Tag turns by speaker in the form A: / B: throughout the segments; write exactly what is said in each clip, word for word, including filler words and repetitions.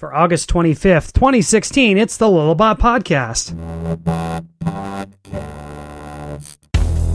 A: For August twenty-fifth, twenty sixteen, it's the Lullabot Podcast. Lullabot Podcast.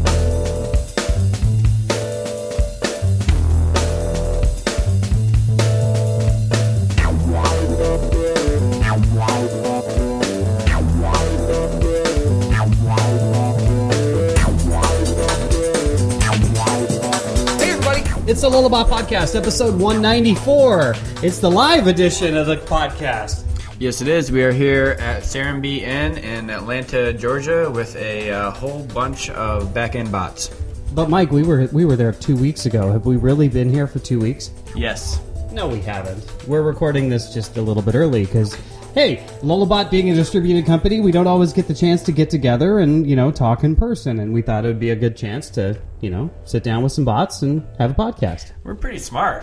A: It's the Lullabot Podcast, episode one ninety-four. It's the live edition of the podcast.
B: Yes, it is. We are here at Serenbe Inn in Atlanta, Georgia, with a uh, whole bunch of back-end bots.
A: But Mike, we were we were there two weeks ago. Have we really been here for two weeks?
B: Yes.
A: No, we haven't. We're recording this just a little bit early because, hey, Lullabot being a distributed company, we don't always get the chance to get together and, you know, talk in person. And we thought it would be a good chance to, you know, sit down with some bots and have a podcast.
B: We're pretty smart.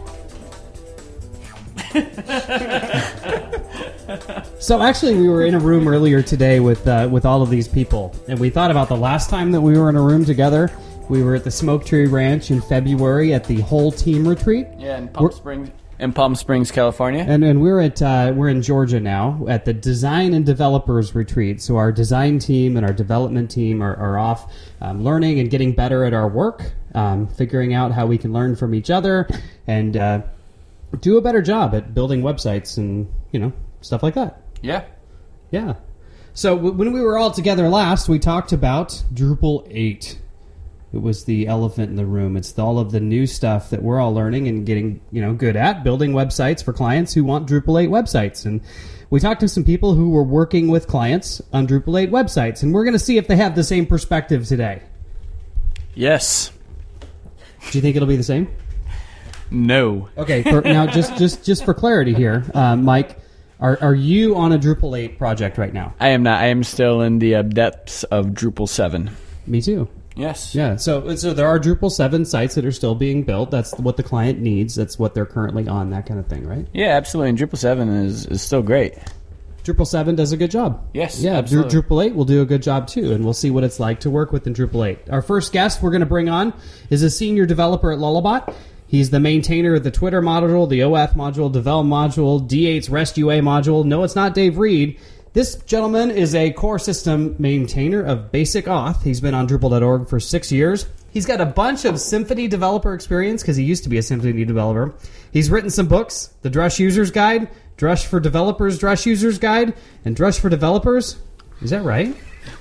A: So actually, we were in a room earlier today with uh, with all of these people, and we thought about the last time that we were in a room together. We were at the Smoke Tree Ranch in February at the whole team retreat.
B: Yeah, in Palm we're, Springs, in Palm Springs, California.
A: And and we're at uh, we're in Georgia now at the Design and Developers Retreat. So our design team and our development team are, are off um, learning and getting better at our work, um, figuring out how we can learn from each other and uh, do a better job at building websites and, you know, stuff like that.
B: Yeah.
A: Yeah. So w- when we were all together last, we talked about Drupal eight. It was the elephant in the room. It's all of the new stuff that we're all learning and getting, you know, good at, building websites for clients who want Drupal eight websites. And we talked to some people who were working with clients on Drupal eight websites, and we're going to see if they have the same perspective today.
B: Yes.
A: Do you think it'll be the same?
B: No.
A: Okay. For, now, just just just for clarity here, uh, Mike, are are you on a Drupal eight project right now?
B: I am not. I am still in the uh, depths of Drupal seven.
A: Me too.
B: Yes.
A: Yeah. So so there are Drupal seven sites that are still being built. That's what the client needs. That's what they're currently on, that kind of thing, right?
B: Yeah, absolutely. And Drupal seven is, is still great.
A: Drupal seven does a good job.
B: Yes,
A: yeah,
B: absolutely.
A: Drupal eight will do a good job too, and we'll see what it's like to work with in Drupal eight. Our first guest we're going to bring on is a senior developer at Lullabot. He's the maintainer of the Twitter module, the O Auth module, Devel module, D eight's REST U A module. No, it's not Dave Reed. This gentleman is a core system maintainer of Basic Auth. He's been on Drupal dot org for six years. He's got a bunch of Symfony developer experience because he used to be a Symfony developer. He's written some books, the Drush User's Guide, Drush for Developers, Drush User's Guide, and Drush for Developers. Is that right?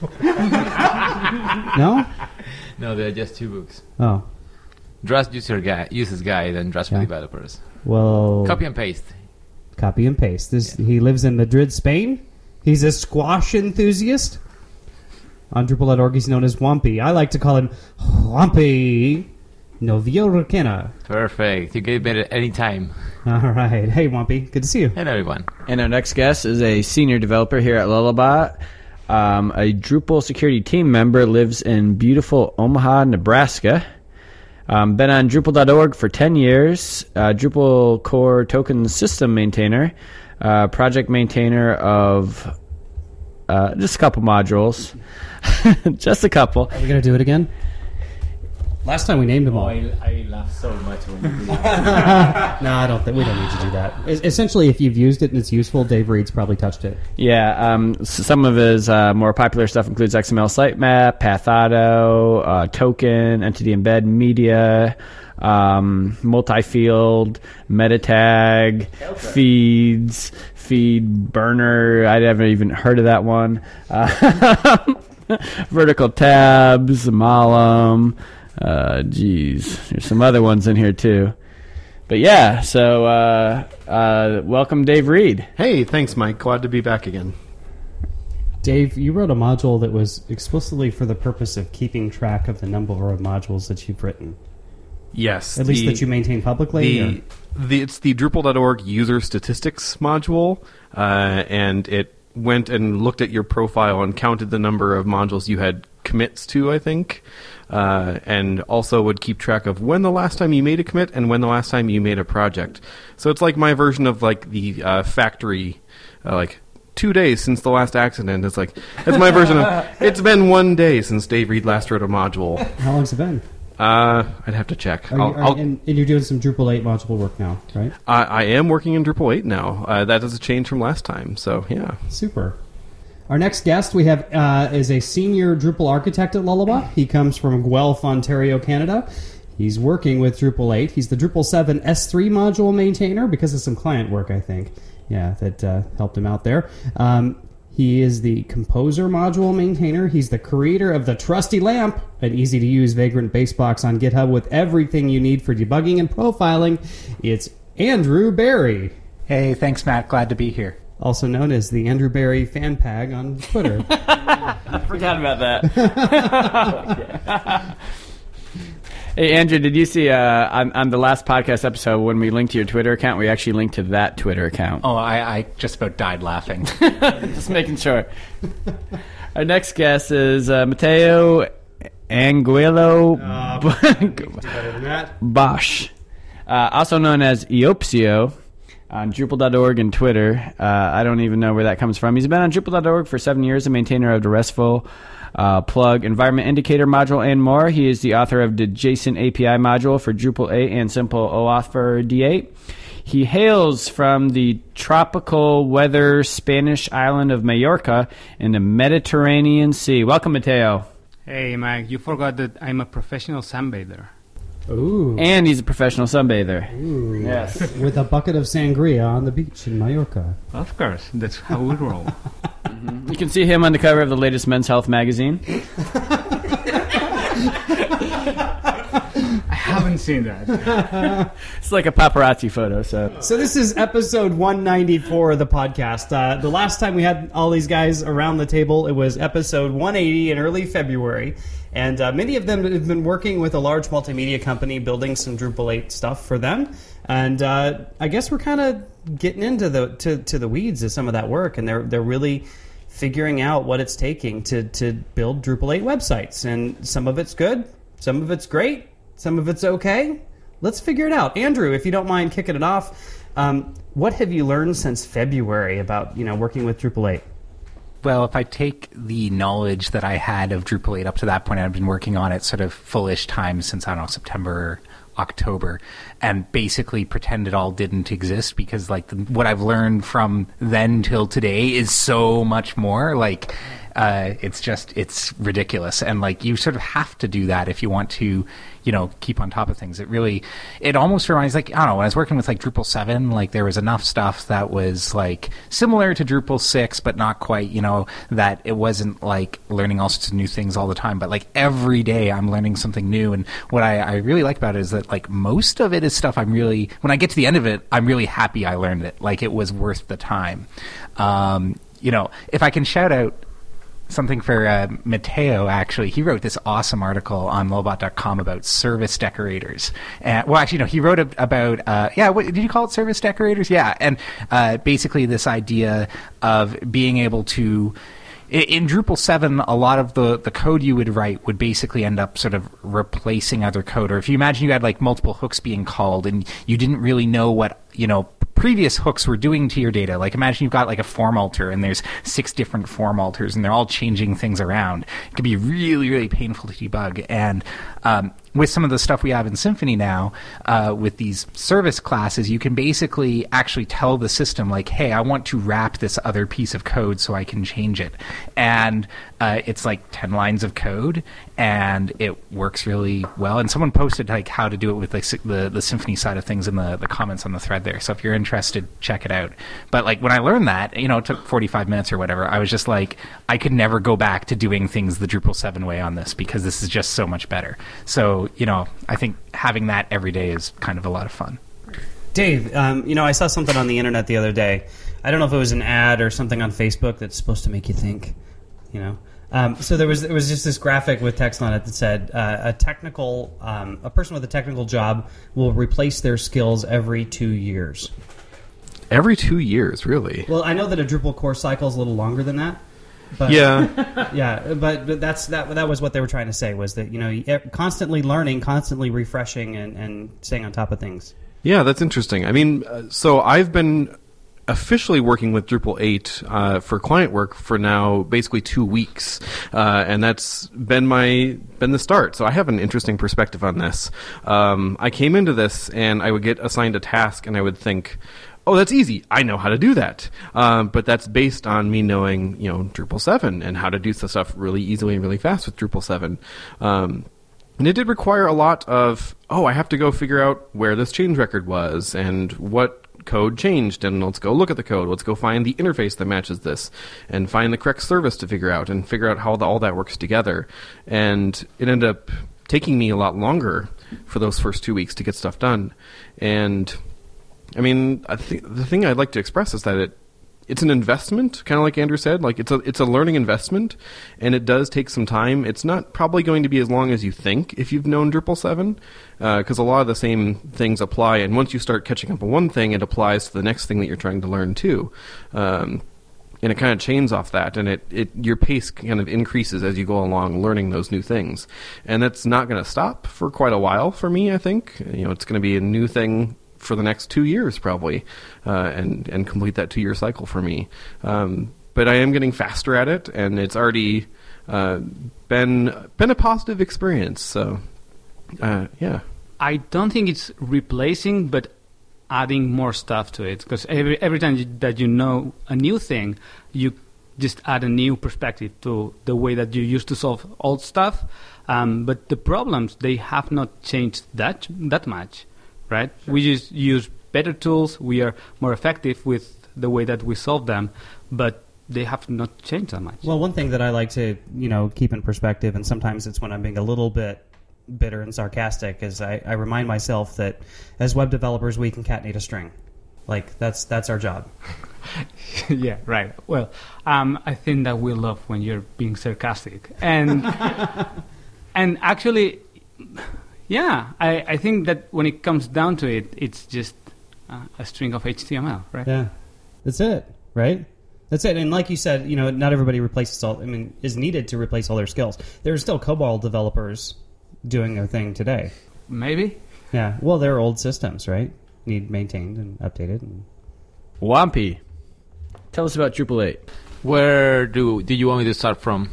A: No?
C: No, they're just two books.
A: Oh.
C: Drush User Guide, User's Guide, and Drush for
A: Yeah.
C: Developers.
A: Well,
C: Copy and paste.
A: Copy and paste. This
C: Yeah.
A: He lives in Madrid, Spain. He's a squash enthusiast. On Drupal dot org, he's known as Wampy. I like to call him Wampy Noviorkena.
C: Perfect. You can get it any time.
A: All right. Hey, Wampy. Good to see you.
C: Hello, everyone.
B: And our next guest is a senior developer here at Lullabot. Um, a Drupal security team member, lives in beautiful Omaha, Nebraska. Um, been on Drupal dot org for ten years. Uh, Drupal core token system maintainer. Uh, project maintainer of uh, just a couple modules. Just a couple.
A: Are we going to do it again? Last time we named them all.
C: Oh, I, I laugh so much when you do
A: that. No, I don't think we don't need to do that. Es- essentially, if you've used it and it's useful, Dave Reed's probably touched it.
B: Yeah, um, s- some of his uh, more popular stuff includes X M L sitemap, Path Auto, uh, token, entity embed media, um, multi-field, meta tag, feeds, feed burner. I haven't even heard of that one. Uh, vertical tabs, Malum. Uh, geez, there's some other ones in here too. But yeah, so uh, uh, welcome, Dave Reed.
D: Hey, thanks, Mike. Glad to be back again.
A: Dave, you wrote a module that was explicitly for the purpose of keeping track of the number of modules that you've written.
D: Yes.
A: At
D: the,
A: least that you maintain publicly?
D: The, the, it's the Drupal dot org user statistics module, uh, and it went and looked at your profile and counted the number of modules you had commits to, I think, uh, and also would keep track of when the last time you made a commit and when the last time you made a project. So it's like my version of like the uh, factory, uh, like two days since the last accident. It's like, it's my version of, it's been one day since Dave Reed last wrote a module.
A: How long's it been?
D: Uh, I'd have to check.
A: Are you,
D: I'll,
A: are,
D: I'll,
A: and, and you're doing some Drupal eight module work now, right?
D: I, I am working in Drupal eight now. Uh, that is a change from last time. So yeah.
A: Super. Our next guest we have uh, is a senior Drupal architect at Lullabot. He comes from Guelph, Ontario, Canada. He's working with Drupal eight. He's the Drupal seven S three module maintainer because of some client work, I think. Yeah, that uh, helped him out there. Um, he is the Composer module maintainer. He's the creator of the Trusty Lamp, an easy-to-use Vagrant Basebox on GitHub with everything you need for debugging and profiling. It's Andrew Barry.
E: Hey, thanks, Matt. Glad to be here.
A: Also known as the Andrew Barry fan pag on Twitter.
B: I forgot about that. Hey, Andrew, did you see uh, on, on the last podcast episode when we linked to your Twitter account, we actually linked to that Twitter account?
E: Oh, I, I just about died laughing.
B: Just making sure. Our next guest is uh, Matteo Anguillo
A: Uh,
B: Bosch, uh, also known as Eopsio on Drupal dot org and Twitter. Uh, I don't even know where that comes from. He's been on Drupal dot org for seven years, a maintainer of the RESTful Uh, plug, environment indicator module, and more. He is the author of the JSON A P I module for Drupal eight and Simple OAuth for D eight. He hails from the tropical weather Spanish island of Majorca in the Mediterranean Sea. Welcome, Matteo.
F: Hey, Mike, you forgot that I'm a professional sunbather.
A: Ooh.
B: And he's a professional sunbather.
A: Ooh.
B: Yes.
A: With a bucket of sangria on the beach in Mallorca.
F: Of course, that's how we roll.
B: You can see him on the cover of the latest Men's Health magazine.
F: I haven't seen that.
B: It's like a paparazzi photo, so.
A: So this is episode one ninety-four of the podcast. Uh, the last time we had all these guys around the table, it was episode one eighty in early February. And uh, many of them have been working with a large multimedia company building some Drupal eight stuff for them. And uh, I guess we're kind of getting into the to, to the weeds of some of that work. And they're they're really figuring out what it's taking to, to build Drupal eight websites. And some of it's good, some of it's great, some of it's okay. Let's figure it out. Andrew, if you don't mind kicking it off, um, what have you learned since February about you know working with Drupal eight?
E: Well, if I take the knowledge that I had of Drupal eight up to that point, I've been working on it sort of fullish time since, I don't know, September, October, and basically pretend it all didn't exist because, like, the, what I've learned from then till today is so much more. Like, uh, it's just, it's ridiculous. And, like, you sort of have to do that if you want to, you know, keep on top of things. It really, it almost reminds, like, I don't know, when I was working with, like, Drupal seven, like, there was enough stuff that was, like, similar to Drupal six, but not quite, you know, that it wasn't, like, learning all sorts of new things all the time. But, like, every day I'm learning something new. And what I, I really like about it is that, like, most of it is stuff I'm really, when I get to the end of it, I'm really happy I learned it. Like, it was worth the time. Um, you know, if I can shout out something for uh, Matteo, actually. He wrote this awesome article on lullabot dot com about service decorators. And, well, actually, no, he wrote a, about, uh, yeah, what, did you call it service decorators? Yeah, and uh, basically this idea of being able to, in, in Drupal seven, a lot of the, the code you would write would basically end up sort of replacing other code. Or if you imagine you had like multiple hooks being called and you didn't really know what, you know, previous hooks were doing to your data. Like imagine you've got like a form alter and there's six different form alters and they're all changing things around. It can be really, really painful to debug. And um, with some of the stuff we have in Symfony now, uh, with these service classes, you can basically actually tell the system like, hey, I want to wrap this other piece of code so I can change it. And uh, it's like ten lines of code and it works really well. And someone posted like how to do it with like, the, the Symfony side of things in the, the comments on the thread there. So if you're interested, check it out. But like when I learned that, you know, it took forty-five minutes or whatever, I was just like, I could never go back to doing things the Drupal seven way on this because this is just so much better. So, you know, I think having that every day is kind of a lot of fun.
A: Dave, um, you know, I saw something on the internet the other day. I don't know if it was an ad or something on Facebook that's supposed to make you think, you know. Um, so there was there was just this graphic with text on it that said uh, a technical um, a person with a technical job will replace their skills every two years.
D: Every two years, really?
A: Well, I know that a Drupal core cycle is a little longer than that. But,
D: yeah,
A: yeah, but, but that's that. That was what they were trying to say was that you know constantly learning, constantly refreshing, and, and staying on top of things.
D: Yeah, that's interesting. I mean, uh, so I've been officially working with Drupal eight uh, for client work for now basically two weeks, uh, and that's been my been the start. So I have an interesting perspective on this. Um, I came into this and I would get assigned a task and I would think, oh, that's easy. I know how to do that. Um, but that's based on me knowing, you know, Drupal seven and how to do the stuff really easily and really fast with Drupal seven. Um, and it did require a lot of, oh, I have to go figure out where this change record was and what code changed, and let's go look at the code. Let's go find the interface that matches this and find the correct service to figure out and figure out how the, all that works together. And it ended up taking me a lot longer for those first two weeks to get stuff done. And I mean, I think the thing I'd like to express is that it it's an investment, kind of like Andrew said. Like it's a it's a learning investment, and it does take some time. It's not probably going to be as long as you think if you've known Drupal seven, because uh, a lot of the same things apply. And once you start catching up on one thing, it applies to the next thing that you're trying to learn too. Um, and it kind of chains off that, and it, it your pace kind of increases as you go along learning those new things. And that's not going to stop for quite a while for me, I think. You know, it's going to be a new thing for the next two years probably, uh, and and complete that two-year cycle for me. Um, but I am getting faster at it, and it's already uh, been been a positive experience. So, uh, yeah.
F: I don't think it's replacing, but adding more stuff to it. Because every every time you, that you know a new thing, you just add a new perspective to the way that you used to solve old stuff. Um, but the problems, they have not changed that that much. Right? Sure. We just use better tools. We are more effective with the way that we solve them, but they have not changed that much.
A: Well, one thing that I like to, you know, keep in perspective, and sometimes it's when I'm being a little bit bitter and sarcastic, is I, I remind myself that as web developers, we concatenate a string. Like that's that's our job.
F: Yeah, right. Well, um, I think that we love when you're being sarcastic, and and actually. Yeah, I, I think that when it comes down to it, it's just uh, a string of H T M L, right?
A: Yeah, that's it, right? That's it. And like you said, you know, not everybody replaces all. I mean, is needed to replace all their skills. There are still COBOL developers doing their thing today.
F: Maybe.
A: Yeah. Well, they're old systems, right? Need maintained and updated. And...
B: Wampy, tell us about Drupal eight.
C: Where do do you want me to start from?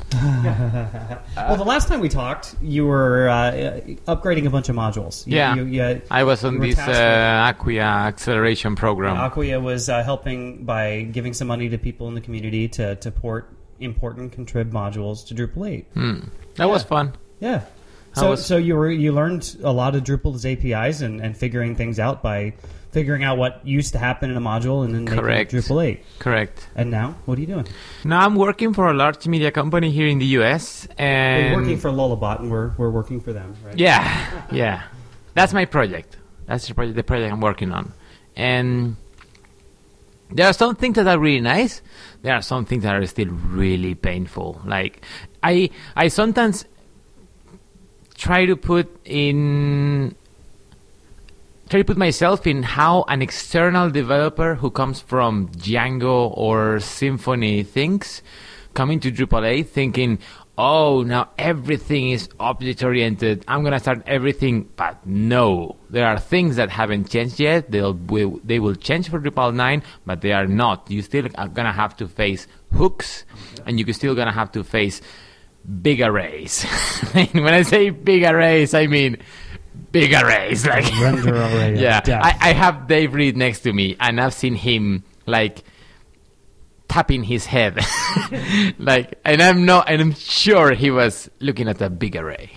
A: Well, the last time we talked, you were uh, upgrading a bunch of modules. You,
C: yeah,
A: you, you,
C: I was on this uh, Acquia acceleration program.
A: Acquia was uh, helping by giving some money to people in the community to, to port important contrib modules to Drupal eight.
C: Hmm. That
A: yeah.
C: was fun.
A: Yeah. So
C: was...
A: so you were you learned a lot of Drupal's A P Is and, and figuring things out by figuring out what used to happen in a module and then
C: Correct.
A: making Drupal eight.
C: Correct.
A: And now, what are you doing?
C: Now I'm working for a large media company here in the U S and
A: We're working for Lullabot, and we're we're working for them, right?
C: Yeah, yeah. That's my project. That's the project, the project I'm working on. And there are some things that are really nice. There are some things that are still really painful. Like I I sometimes try to put in try to put myself in how an external developer who comes from Django or Symfony thinks, coming to Drupal eight thinking, oh, now everything is object-oriented. I'm going to start everything. But no, there are things that haven't changed yet. They'll will, they will change for Drupal nine, but they are not. You still are going to have to face hooks, okay. And you're still going to have to face big arrays. When I say big arrays, I mean big arrays. Like
A: render array.
C: Yeah, I, I have Dave Reed next to me, and I've seen him like tapping his head, like, and I'm not, and I'm sure he was looking at a big array.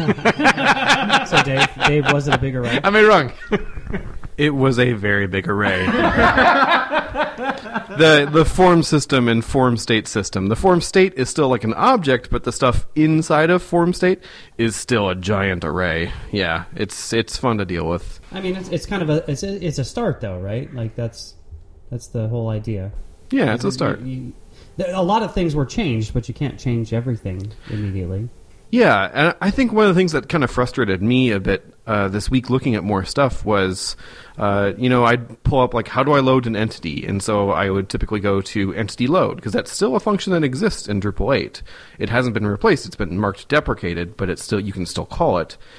A: So Dave, Dave, was it a big array?
C: Am I wrong?
D: It was a very big array. the the form system and form state system. The form state is still like an object, but the stuff inside of form state is still a giant array. Yeah, it's it's fun to deal with.
A: I mean, it's it's kind of a it's a, it's a start though, right? Like that's that's the whole idea.
D: Yeah, it's a start.
A: You, you, a lot of things were changed, but you can't change everything immediately.
D: Yeah, and I think one of the things that kind of frustrated me a bit uh, this week looking at more stuff was, uh, you know, I'd pull up, like, how do I load an entity? And so I would typically go to entity load, because that's still a function that exists in Drupal eight. It hasn't been replaced. It's been marked deprecated, but it's still you can still call it.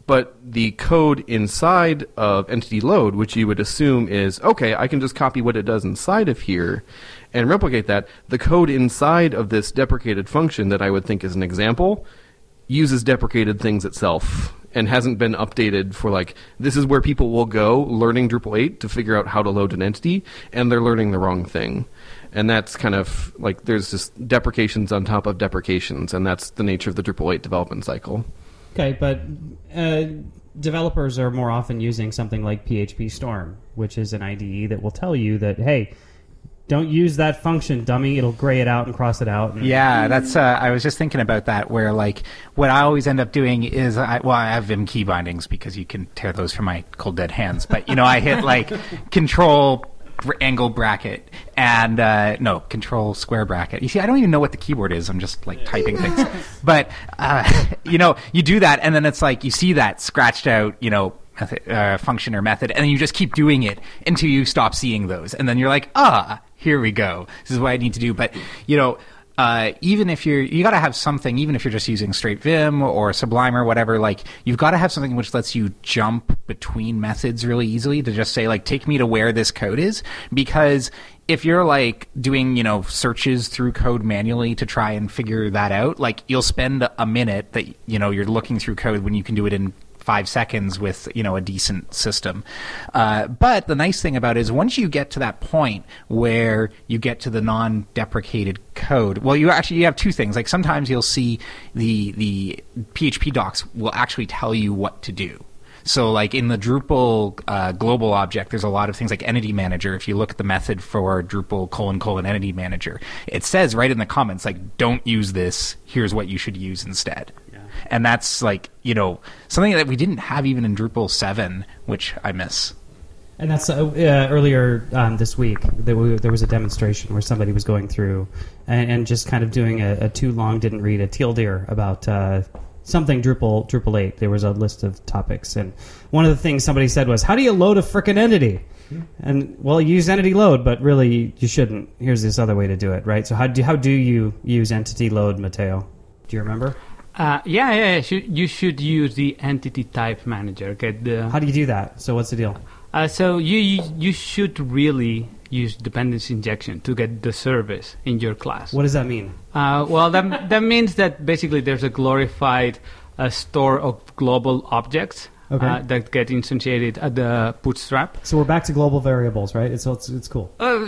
D: but the code inside of entity load, which you would assume is, okay, I can just copy what it does inside of here and replicate that. The code inside of this deprecated function that I would think is an example uses deprecated things itself and hasn't been updated for, like, this is where people will go learning Drupal eight to figure out how to load an entity, and they're learning the wrong thing. And that's kind of, like, there's just deprecations on top of deprecations, and that's the nature of the Drupal eight development cycle.
A: Okay, but uh, developers are more often using something like P H P Storm, which is an I D E that will tell you that, hey, don't use that function, dummy. It'll gray it out and cross it out. And
E: yeah, that's. Uh, I was just thinking about that. Where like what I always end up doing is, I, well, I have Vim key bindings because you can tear those from my cold dead hands. But you know, I hit like Control angle bracket and uh, no Control square bracket. You see, I don't even know what the keyboard is. I'm just like typing things. But uh, you know, you do that, and then it's like you see that scratched out, you know. Method, uh, function or method, and then you just keep doing it until you stop seeing those, and then you're like, ah, here we go. This is what I need to do. But you know, uh, even if you're, you got to have something. Even if you're just using straight Vim or Sublime or whatever, like you've got to have something which lets you jump between methods really easily to just say, like, take me to where this code is. Because if you're like doing, you know, searches through code manually to try and figure that out, like you'll spend a minute that you know you're looking through code when you can do it in five seconds with, you know, a decent system. Uh, but the nice thing about it is once you get to that point where you get to the non-deprecated code, well, you actually you have two things. Like sometimes you'll see the the P H P docs will actually tell you what to do. So like in the Drupal uh, global object, there's a lot of things like entity manager. If you look at the method for Drupal colon colon entity manager, it says right in the comments, like, don't use this. Here's what you should use instead. And that's like, you know, something that we didn't have even in Drupal seven, which I miss.
A: And that's uh, uh, earlier um, this week, there, w- there was a demonstration where somebody was going through and, and just kind of doing a, a too long didn't read a teal deer about uh, something Drupal Drupal eight. There was a list of topics. And one of the things somebody said was, how do you load a frickin' entity? And, well, you use entity load, but really you shouldn't. Here's this other way to do it, right? So how do, how do you use entity load, Matteo? Do you remember?
F: Uh, yeah, yeah, yeah. Should, you should use the entity type manager. Get the.
A: How do you do that? So what's the deal?
F: Uh, so you, you you should really use dependency injection to get the service in your class.
A: What does that mean?
F: Uh, well, that that means that basically there's a glorified uh, store of global objects
A: okay.
F: uh, that get instantiated at the bootstrap.
A: So we're back to global variables, right? It's it's, it's cool.
F: Uh,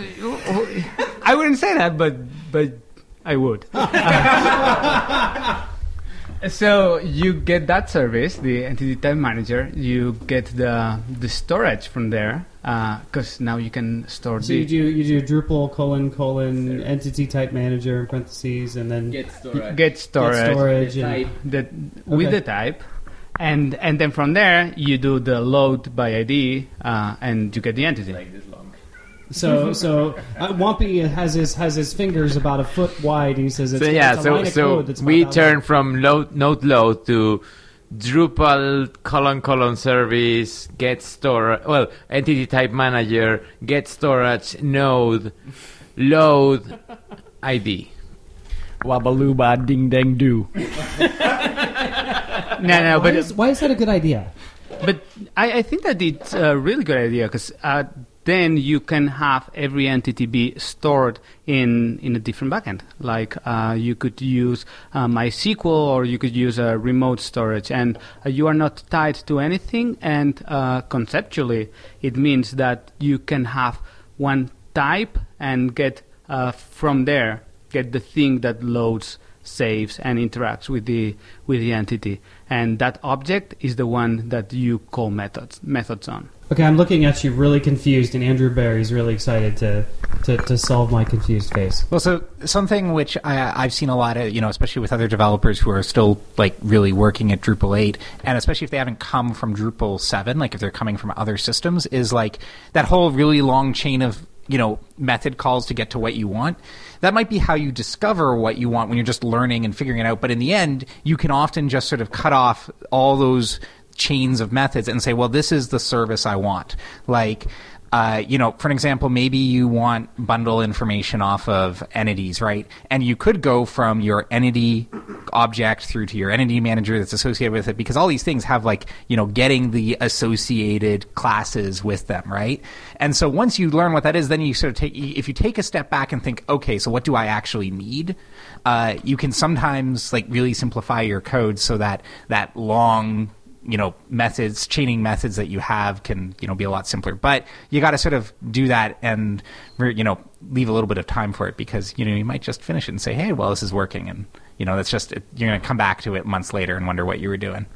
F: I wouldn't say that, but but I would. So you get that service, the entity type manager. You get the the storage from there because uh, now you can store.
A: So
F: the
A: you do you do Drupal colon colon entity type manager in parentheses and then
G: Get storage.
F: get storage,
A: get storage
G: The
A: and,
G: type.
F: the, with
A: Okay.
F: the type, and and then from there you do the load by I D uh, and you get the entity.
G: Like this long.
A: so so uh, Wampy has his has his fingers about a foot wide. And he says it's,
C: So yeah,
A: it's a
C: so
A: line of
C: so
A: code that's about
C: we
A: that
C: turn
A: long.
C: from load, node load to Drupal colon colon service get store well entity type manager get storage node load I D.
B: Wabalooba ding dang do.
F: No, no,
A: Why
F: but
A: is, why is that a good idea?
F: But I, I think that it's a really good idea because uh, then you can have every entity be stored in, in a different backend. Like uh, you could use uh, MySQL or you could use a remote storage, and uh, you are not tied to anything. And uh, conceptually, it means that you can have one type and get uh, from there get the thing that loads, saves, and interacts with the with the entity, and that object is the one that you call methods methods on.
A: Okay, I'm looking at you really confused, and Andrew Barry's really excited to, to, to solve my confused face.
E: Well, so something which I, I've seen a lot of, you know, especially with other developers who are still like really working at Drupal eight, and especially if they haven't come from Drupal seven, like if they're coming from other systems, is like that whole really long chain of, you know, method calls to get to what you want. That might be how you discover what you want when you're just learning and figuring it out. But in the end, you can often just sort of cut off all those chains of methods and say, well, this is the service I want. Like, Uh, you know, for an example, maybe you want bundle information off of entities, right? And you could go from your entity object through to your entity manager that's associated with it, because all these things have like, you know, getting the associated classes with them, right? And so once you learn what that is, then you sort of take, if you take a step back and think, okay, so what do I actually need? Uh, you can sometimes like really simplify your code so that that long, you know, methods, chaining methods that you have can, you know, be a lot simpler. But you got to sort of do that and, you know, leave a little bit of time for it, because, you know, you might just finish it and say, hey, well, this is working. And, you know, that's just, you're going to come back to it months later and wonder what you were doing.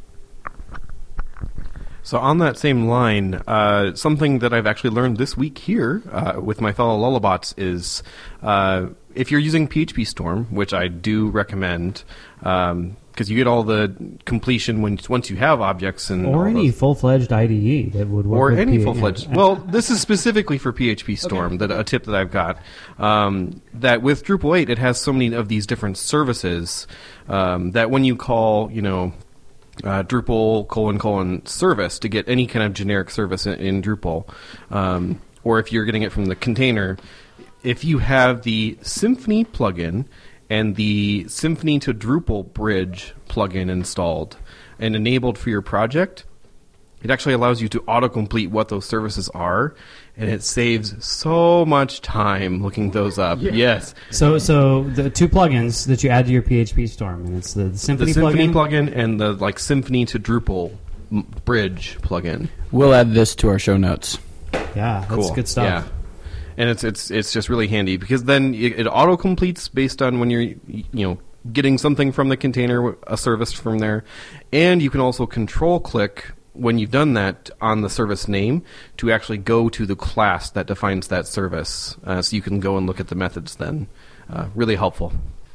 D: So on that same line, uh, something that I've actually learned this week here uh, with my fellow Lullabots is uh, if you're using P H P Storm, which I do recommend, um, because you get all the completion when once you have objects and
A: or
D: all
A: any
D: those.
A: full-fledged I D E that would work.
D: Or
A: with
D: any
A: P-
D: full-fledged.
A: yeah.
D: Well, this is specifically for P H P Storm,
A: Okay.
D: that a tip that I've got. Um, that with Drupal eight, it has so many of these different services um, that when you call, you know, uh, Drupal colon colon service to get any kind of generic service in, in Drupal, um, or if you're getting it from the container, if you have the Symfony plugin and the Symfony to Drupal bridge plugin installed and enabled for your project, it actually allows you to autocomplete what those services are, and it saves so much time looking those up.
C: Yeah.
D: Yes.
A: So, so the two plugins that you add to your P H P Storm, and it's the, the Symfony,
D: The Symfony
A: plugin.
D: plugin and the like Symfony to Drupal m- bridge plugin.
B: We'll add this to our show notes.
A: Yeah, that's
D: Cool.
A: good stuff.
D: Yeah. And it's it's it's just really handy because then it, it auto completes based on when you're you know getting something from the container, a service from there, and you can also control click when you've done that on the service name to actually go to the class that defines that service, uh, so you can go and look at the methods. Then, uh, really helpful.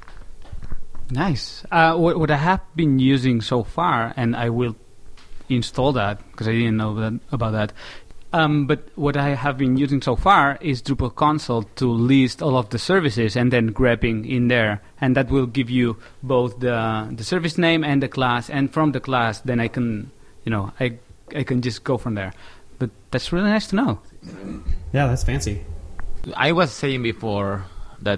F: Nice. Uh, what, what I have been using so far, and I will install that because I didn't know that, about that. Um, but what I have been using so far is Drupal console to list all of the services and then grabbing in there, and that will give you both the the service name and the class. And from the class, then I can, you know, I I can just go from there. But that's really nice to know.
A: Yeah, that's fancy.
C: I was saying before that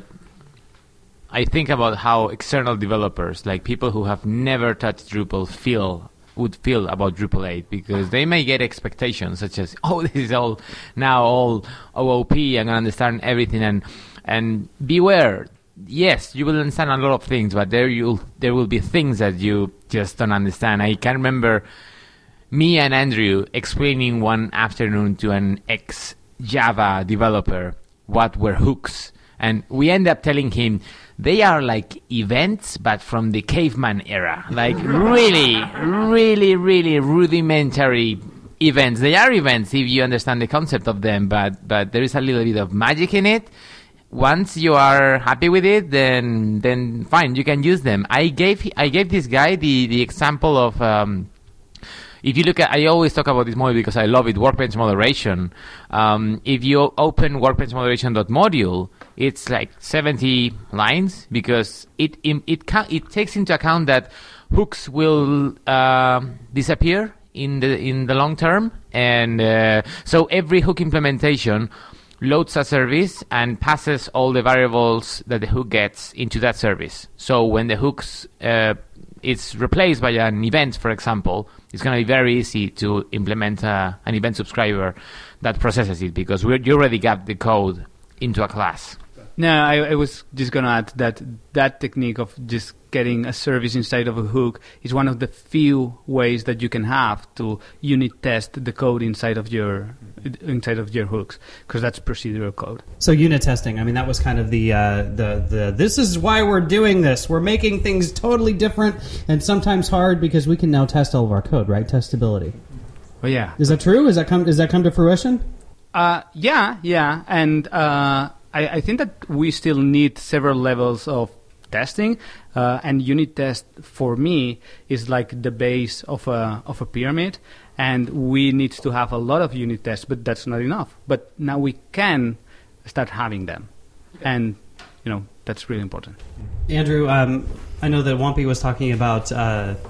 C: I think about how external developers, like people who have never touched Drupal, feel would feel about Drupal eight, because they may get expectations such as, oh, this is all now all O O P, I'm going to understand everything, and and beware. Yes, you will understand a lot of things, but there you there will be things that you just don't understand. I can remember me and Andrew explaining one afternoon to an ex-Java developer what were hooks, and we end up telling him they are like events, but from the caveman era. Like really, really, really rudimentary events. They are events if you understand the concept of them, but but there is a little bit of magic in it. Once you are happy with it, then then fine, you can use them. I gave I gave this guy the the example of. Um, If you look at, I always talk about this module because I love it, Workbench Moderation. Um, if you open workbench moderation.module, it's like seventy lines because it it it, ca- it takes into account that hooks will uh, disappear in the in the long term, and uh, so every hook implementation loads a service and passes all the variables that the hook gets into that service. So when the hooks uh, it's replaced by an event, for example, it's going to be very easy to implement uh, an event subscriber that processes it because we're, you already got the code into a class.
F: No, I, I was just going to add that that technique of just getting a service inside of a hook is one of the few ways that you can have to unit test the code inside of your inside of your hooks, because that's procedural code.
A: So unit testing, I mean, that was kind of the, uh, the, the, this is why we're doing this. We're making things totally different and sometimes hard because we can now test all of our code, right? Testability.
F: Oh, yeah.
A: Is that true? Is that come, does that come to fruition?
F: Uh, yeah, yeah. And uh, I, I think that we still need several levels of testing, uh, and unit test for me is like the base of a of a pyramid, and we need to have a lot of unit tests, but that's not enough. But now we can start having them, and you know that's really important.
A: Andrew, um, I know that Wampy was talking about uh,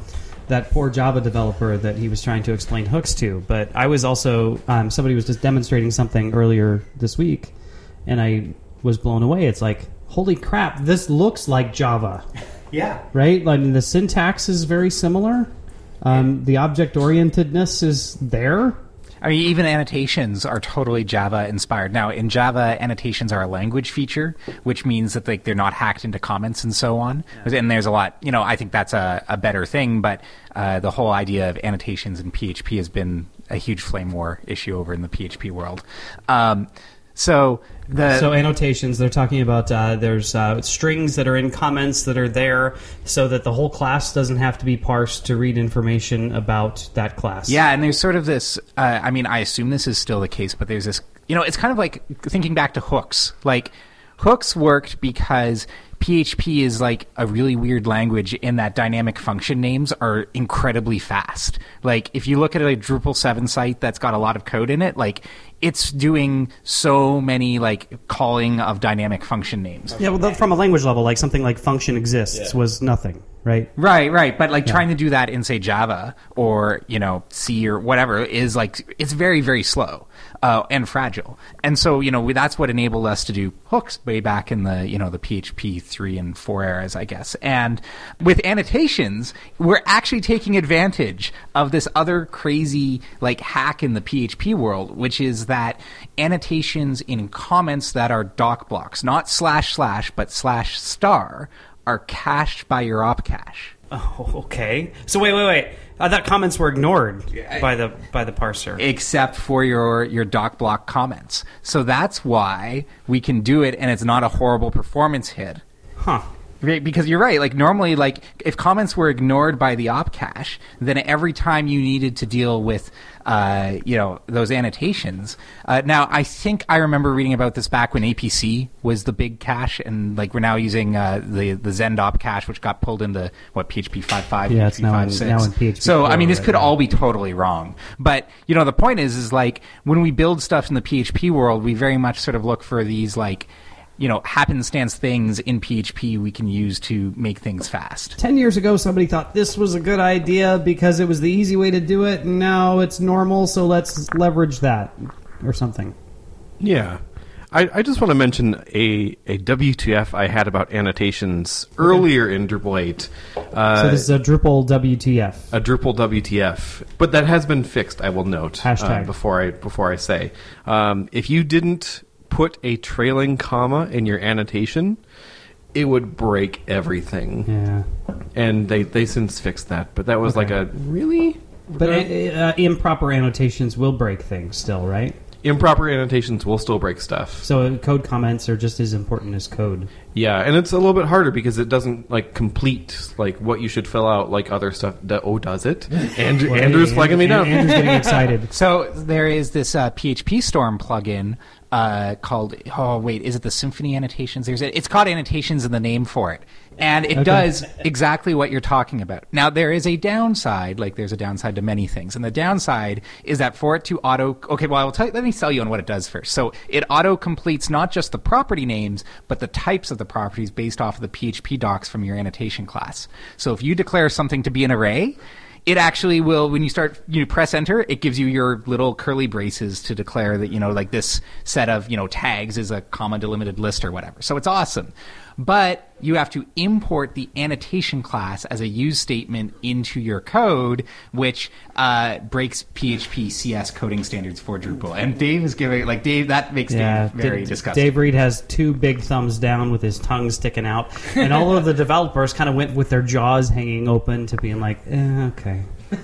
A: that poor Java developer that he was trying to explain hooks to. But I was also um, somebody was just demonstrating something earlier this week, and I was blown away. It's like, holy crap, this looks like Java.
E: Yeah.
A: Right? Like the syntax is very similar. Um, the object-orientedness is there.
E: I mean, even annotations are totally Java inspired. Now, in Java, annotations are a language feature, which means that like they're not hacked into comments and so on. Yeah. And there's a lot, you know, I think that's a, a better thing, but uh, the whole idea of annotations in P H P has been a huge flame war issue over in the P H P world. Um, so the
A: so annotations, they're talking about uh, there's uh, strings that are in comments that are there so that the whole class doesn't have to be parsed to read information about that class.
E: Yeah, and there's sort of this, uh, I mean, I assume this is still the case, but there's this, you know, it's kind of like thinking back to hooks. Like, hooks worked because P H P is like a really weird language in that dynamic function names are incredibly fast. Like, if you look at a Drupal seven site that's got a lot of code in it, like, it's doing so many, like, calling of dynamic function names.
A: Yeah, well, the, from a language level, like something like function exists yeah. was nothing, right?
E: Right, right. But, like,
A: yeah.
E: trying to do that in, say, Java or, you know, C or whatever is, like, it's very, very slow. Uh, and fragile. And so, you know, that's what enabled us to do hooks way back in the, you know, the P H P three and four eras, I guess. And with annotations, we're actually taking advantage of this other crazy, like, hack in the P H P world, which is that annotations in comments that are doc blocks, not slash slash, but slash star, are cached by your op cache.
A: Oh, okay. So wait, wait, wait. I thought comments were ignored by the by the parser.
E: Except for your, your doc block comments. So that's why we can do it, and it's not a horrible performance hit.
A: Huh.
E: Right, because you're right. Like, normally, like, if comments were ignored by the op cache, then every time you needed to deal with, uh, you know, those annotations. Uh, now, I think I remember reading about this back when A P C was the big cache, and like we're now using uh, the the Zendop cache, which got pulled into what P H P five point five,
A: yeah,
E: P H P
A: it's now
E: five
A: in,
E: point six.
A: now in P H P
E: So,
A: four,
E: I mean, this
A: right
E: could
A: now.
E: all be totally wrong. But you know, the point is, is like when we build stuff in the P H P world, we very much sort of look for these like, you know, happenstance things in P H P we can use to make things fast.
A: Ten years ago, somebody thought this was a good idea because it was the easy way to do it, and now it's normal, so let's leverage that, or something.
D: Yeah. I, I just want to mention a, a W T F I had about annotations earlier in Drupal eight. Uh,
A: so this is a Drupal W T F.
D: A Drupal W T F. But that has been fixed, I will note.
A: Hashtag.
D: Uh, before I before I say. Um, if you didn't put a trailing comma in your annotation, it would break everything.
A: Yeah.
D: And they, they since fixed that. But that was
A: Okay.
D: like a, really?
A: But uh, uh, improper annotations will break things still, right?
D: Improper annotations will still break stuff.
A: So code comments are just as important as code.
D: Yeah, and it's a little bit harder because it doesn't like complete like what you should fill out like other stuff. Do- oh, does it? Andrew,
A: Well,
D: Andrew's
A: Andrew-
D: flagging me down.
A: Andrew's getting excited.
E: So there is this uh, P H P Storm plugin uh, called, oh wait, is it the Symfony annotations? There's a, it's called annotations in the name for it. And it
A: Okay.
E: does exactly what you're talking about. Now, there is a downside, like there's a downside to many things. And the downside is that for it to auto... Okay, well, I will tell you, let me tell you on what it does first. So it auto-completes not just the property names, but the types of the properties based off of the P H P docs from your annotation class. So if you declare something to be an array, it actually will, when you start, you press enter, it gives you your little curly braces to declare that, you know, like this set of, you know, tags is a comma delimited list or whatever. So it's awesome. But you have to import the annotation class as a use statement into your code, which uh, breaks P H P C S coding standards for Drupal. And Dave is giving, like, Dave, that makes
A: Yeah,
E: Dave very
A: D-
E: disgusting.
A: Dave Reed has two big thumbs down with his tongue sticking out, and all of the developers kind of went with their jaws hanging open to being like, eh, okay.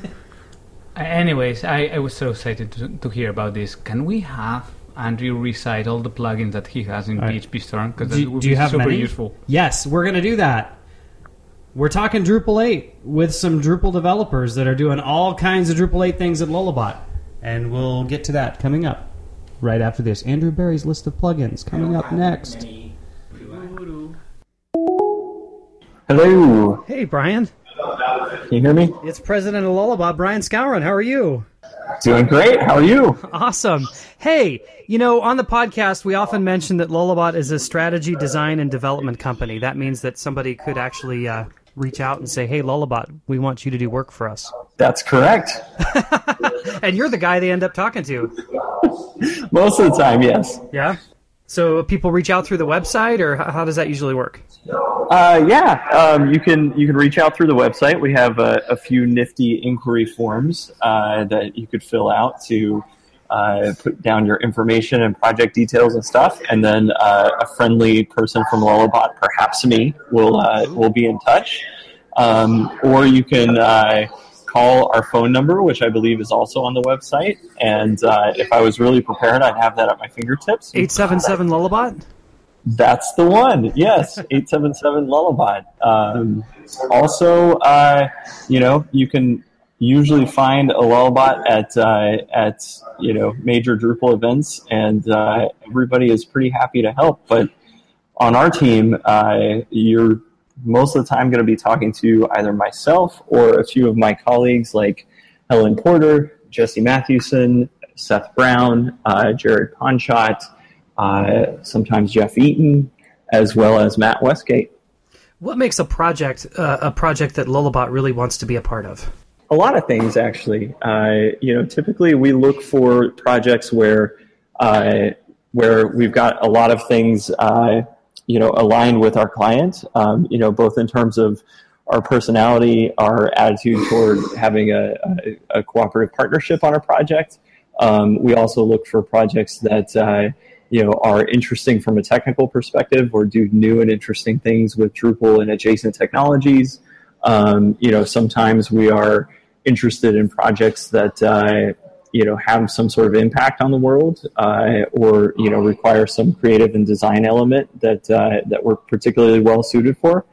F: Anyways, I, I was so excited to, to hear about this. Can we have Andrew recite all the plugins that he has in
A: All right.
F: P H P Storm? Because
A: Do,
F: that would
A: do you
F: be
A: have
F: super
A: many?
F: useful.
A: Yes, we're going to do that. We're talking Drupal eight with some Drupal developers that are doing all kinds of Drupal eight things at Lullabot. And we'll get to that coming up right after this. Andrew Barry's list of plugins coming up next.
G: Hello.
A: Hey, Brian.
G: Can you hear me?
A: It's President of Lullabot, Brian Scouron. How are you?
G: Doing great. How are you?
A: Awesome. Hey, you know, on the podcast, we often mention that Lullabot is a strategy, design, and development company. That means that somebody could actually uh, reach out and say, hey, Lullabot, we want you to do work for us.
G: That's correct.
A: And you're the guy they end up talking to.
G: Most of the time, yes.
A: Yeah? So people reach out through the website, or how, how does that usually work?
G: Uh, yeah, um, you can you can reach out through the website. We have a, a few nifty inquiry forms uh, that you could fill out to uh, put down your information and project details and stuff, and then uh, a friendly person from Lullabot, perhaps me, will uh, will be in touch. Um, or you can uh, call our phone number, which I believe is also on the website. And uh, if I was really prepared, I'd have that at my fingertips.
A: eight seven seven Lullabot?
G: That's the one. Yes, eight seven seven Lullabot. Um, also, uh, you know, you can usually find a Lullabot at uh, at you know major Drupal events, and uh, everybody is pretty happy to help. But on our team, uh, you're most of the time going to be talking to either myself or a few of my colleagues, like Helen Porter, Jesse Mathewson, Seth Brown, uh, Jared Ponchot. Uh, sometimes Jeff Eaton, as well as Matt Westgate.
A: What makes a project uh, a project that Lullabot really wants to be a part of?
G: A lot of things, actually. Uh, you know, typically we look for projects where uh, where we've got a lot of things, uh, you know, aligned with our client. Um, you know, both in terms of our personality, our attitude toward having a, a, a cooperative partnership on a project. Um, we also look for projects that uh, you know, are interesting from a technical perspective, or do new and interesting things with Drupal and adjacent technologies. Um, you know, sometimes we are interested in projects that, uh, you know, have some sort of impact on the world, uh, or, you know, require some creative and design element that, uh, that we're particularly well suited for.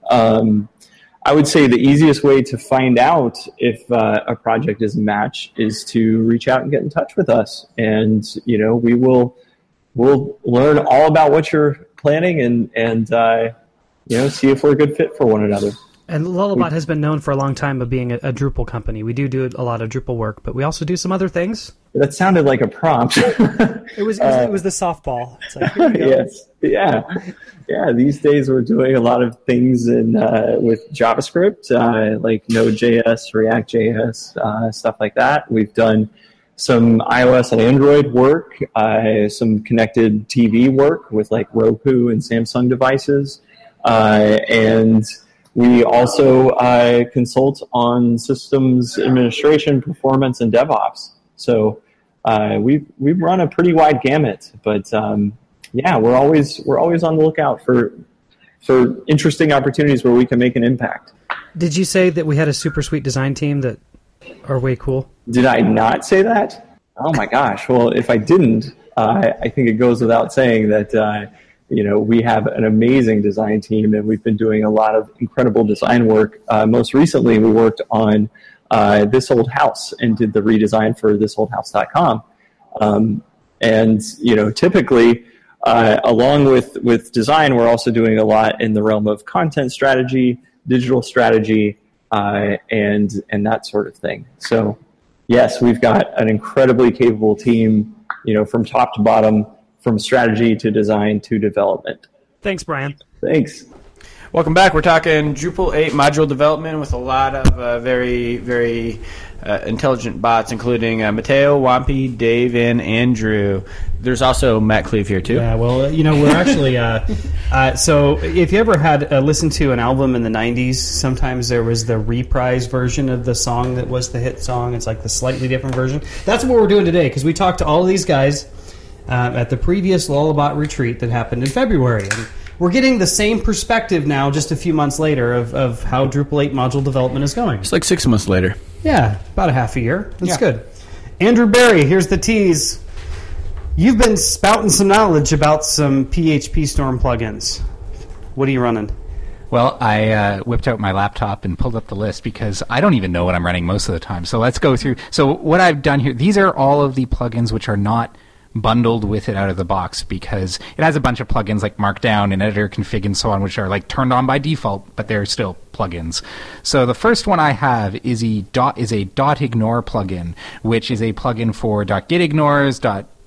G: Um, I would say the easiest way to find out if uh, a project is a match is to reach out and get in touch with us. And, you know, we will, we'll learn all about what you're planning and, and uh, you know, see if we're a good fit for one another.
A: And Lullabot has been known for a long time of being a, a Drupal company. We do do a lot of Drupal work, but we also do some other things.
G: That sounded like a prompt.
A: It was it was, uh, it was the softball. It's like, here we go.
G: Yes, yeah, yeah. These days we're doing a lot of things in uh, with JavaScript, uh, like Node.js, React.js, uh, stuff like that. We've done some iOS and Android work, uh, some connected T V work with like Roku and Samsung devices, uh, and we also uh, consult on systems administration, performance, and DevOps. So uh, we've we've run a pretty wide gamut, but um, yeah, we're always we're always on the lookout for for interesting opportunities where we can make an impact.
A: Did you say that we had a super sweet design team that are way cool?
G: Did I not say that? Oh my gosh! Well, if I didn't, uh, I think it goes without saying that. Uh, You know, we have an amazing design team, and we've been doing a lot of incredible design work. Uh, most recently, we worked on uh, This Old House and did the redesign for this old house dot com. Um, and, you know, typically, uh, along with, with design, we're also doing a lot in the realm of content strategy, digital strategy, uh, and and that sort of thing. So, yes, we've got an incredibly capable team, you know, from top to bottom, from strategy to design to development.
A: Thanks, Brian.
G: Thanks.
B: Welcome back. We're talking Drupal eight module development with a lot of uh, very, very uh, intelligent bots, including uh, Matteo, Wampy, Dave, and Andrew. There's also Matt Cleve here, too.
A: Yeah, well, you know, we're actually... Uh, uh, so if you ever had uh, listened to an album in the nineties, sometimes there was the reprise version of the song that was the hit song. It's like the slightly different version. That's what we're doing today, because we talked to all of these guys Uh, at the previous Lullabot retreat that happened in February. And we're getting the same perspective now, just a few months later, of, of how Drupal eight module development is going.
B: It's like six months later.
A: Yeah, about a half a year. That's
B: yeah.
A: good. Andrew Barry, here's the tease. You've been spouting some knowledge about some P H P Storm plugins. What are you running?
E: Well, I uh, whipped out my laptop and pulled up the list because I don't even know what I'm running most of the time. So let's go through. So what I've done here, these are all of the plugins which are not bundled with it out of the box, because it has a bunch of plugins like Markdown and Editor Config and so on, which are like turned on by default, but they're still plugins. So the first one I have is a dot is a dot ignore plugin, which is a plugin for .gitignores,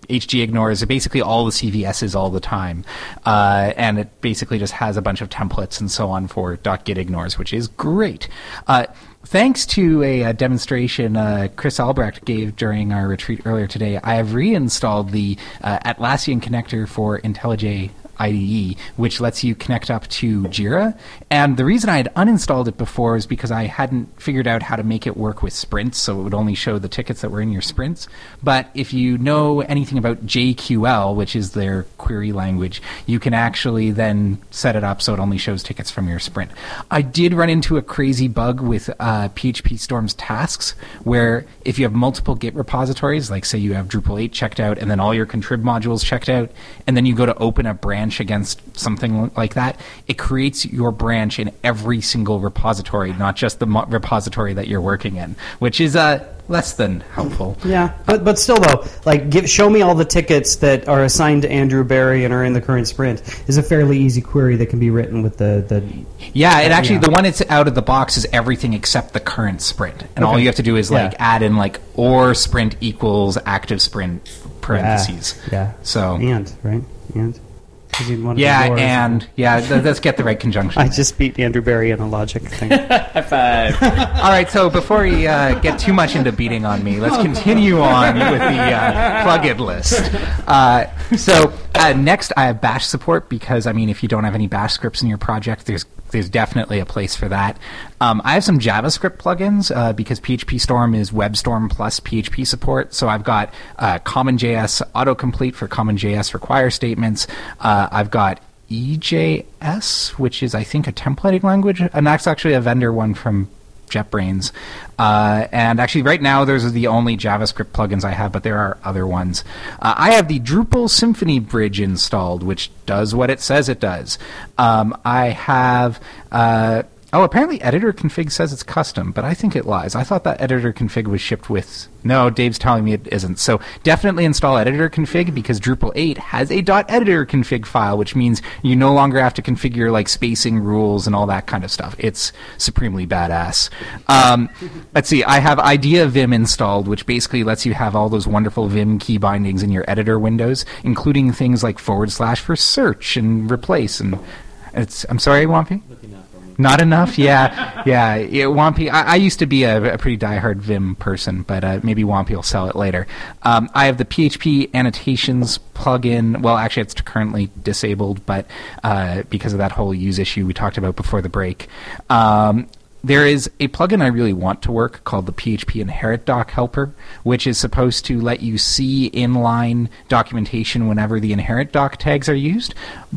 E: H G ignores basically all the C V Ss all the time. Uh, and it basically just has a bunch of templates and so on for .git ignores, which is great. Uh, thanks to a, a demonstration uh, Chris Albrecht gave during our retreat earlier today, I have reinstalled the uh, Atlassian connector for IntelliJ I D E, which lets you connect up to Jira. And the reason I had uninstalled it before is because I hadn't figured out how to make it work with sprints, so it would only show the tickets that were in your sprints. But if you know anything about J Q L, which is their query language, you can actually then set it up so it only shows tickets from your sprint. I did run into a crazy bug with uh, P H P Storm's tasks, where if you have multiple Git repositories, like say you have Drupal eight checked out and then all your contrib modules checked out, and then you go to open a branch against something like that, it creates your branch in every single repository, not just the mo- repository that you're working in, which is uh, less than helpful.
A: Yeah, but but still though, like give, show me all the tickets that are assigned to Andrew Barry and are in the current sprint is a fairly easy query that can be written with the... the
E: yeah, it actually,
A: yeah.
E: the one that's out of the box is everything except the current sprint. And
A: Okay.
E: all you have to do is like
A: Yeah.
E: add in like or sprint equals active sprint parentheses.
A: Yeah, yeah.
E: So...
A: And, right? And? 'Cause you'd want to
E: Yeah,
A: do or
E: and yeah, th- let's get the right conjunction.
A: I just beat Andrew Barry in a logic thing.
B: High five.
E: All right, so before we uh, get too much into beating on me, let's continue on with the uh, plugin list. Uh, so uh, next, I have Bash support because, I mean, if you don't have any Bash scripts in your project, there's there's definitely a place for that. Um, I have some JavaScript plugins uh, because P H P Storm is WebStorm plus P H P support. So I've got uh, CommonJS autocomplete for CommonJS require statements. Uh, I've got E J S, which is, I think, a templating language. And that's actually a vendor one from JetBrains. Uh, and actually, right now, those are the only JavaScript plugins I have, but there are other ones. Uh, I have the Drupal Symfony Bridge installed, which does what it says it does. Um, I have... Uh, Oh, apparently editor config says it's custom, but I think it lies. I thought that editor config was shipped with... No, Dave's telling me it isn't. So definitely install editor config because Drupal eight has a .editor config file, which means you no longer have to configure like spacing rules and all that kind of stuff. It's supremely badass. Um, let's see. I have Idea Vim installed, which basically lets you have all those wonderful Vim key bindings in your editor windows, including things like forward slash for search and replace. And it's... I'm sorry, Wampy? Not enough? Yeah. Yeah. yeah Wampy, I, I used to be a, a pretty diehard Vim person, but uh, maybe Wampy will sell it later. Um, I have the P H P annotations plugin. Well, actually, it's currently disabled, but uh, because of that whole use issue we talked about before the break. Um, There is a plugin I really want to work called the P H P Inherit Doc Helper, which is supposed to let you see inline documentation whenever the inherit doc tags are used.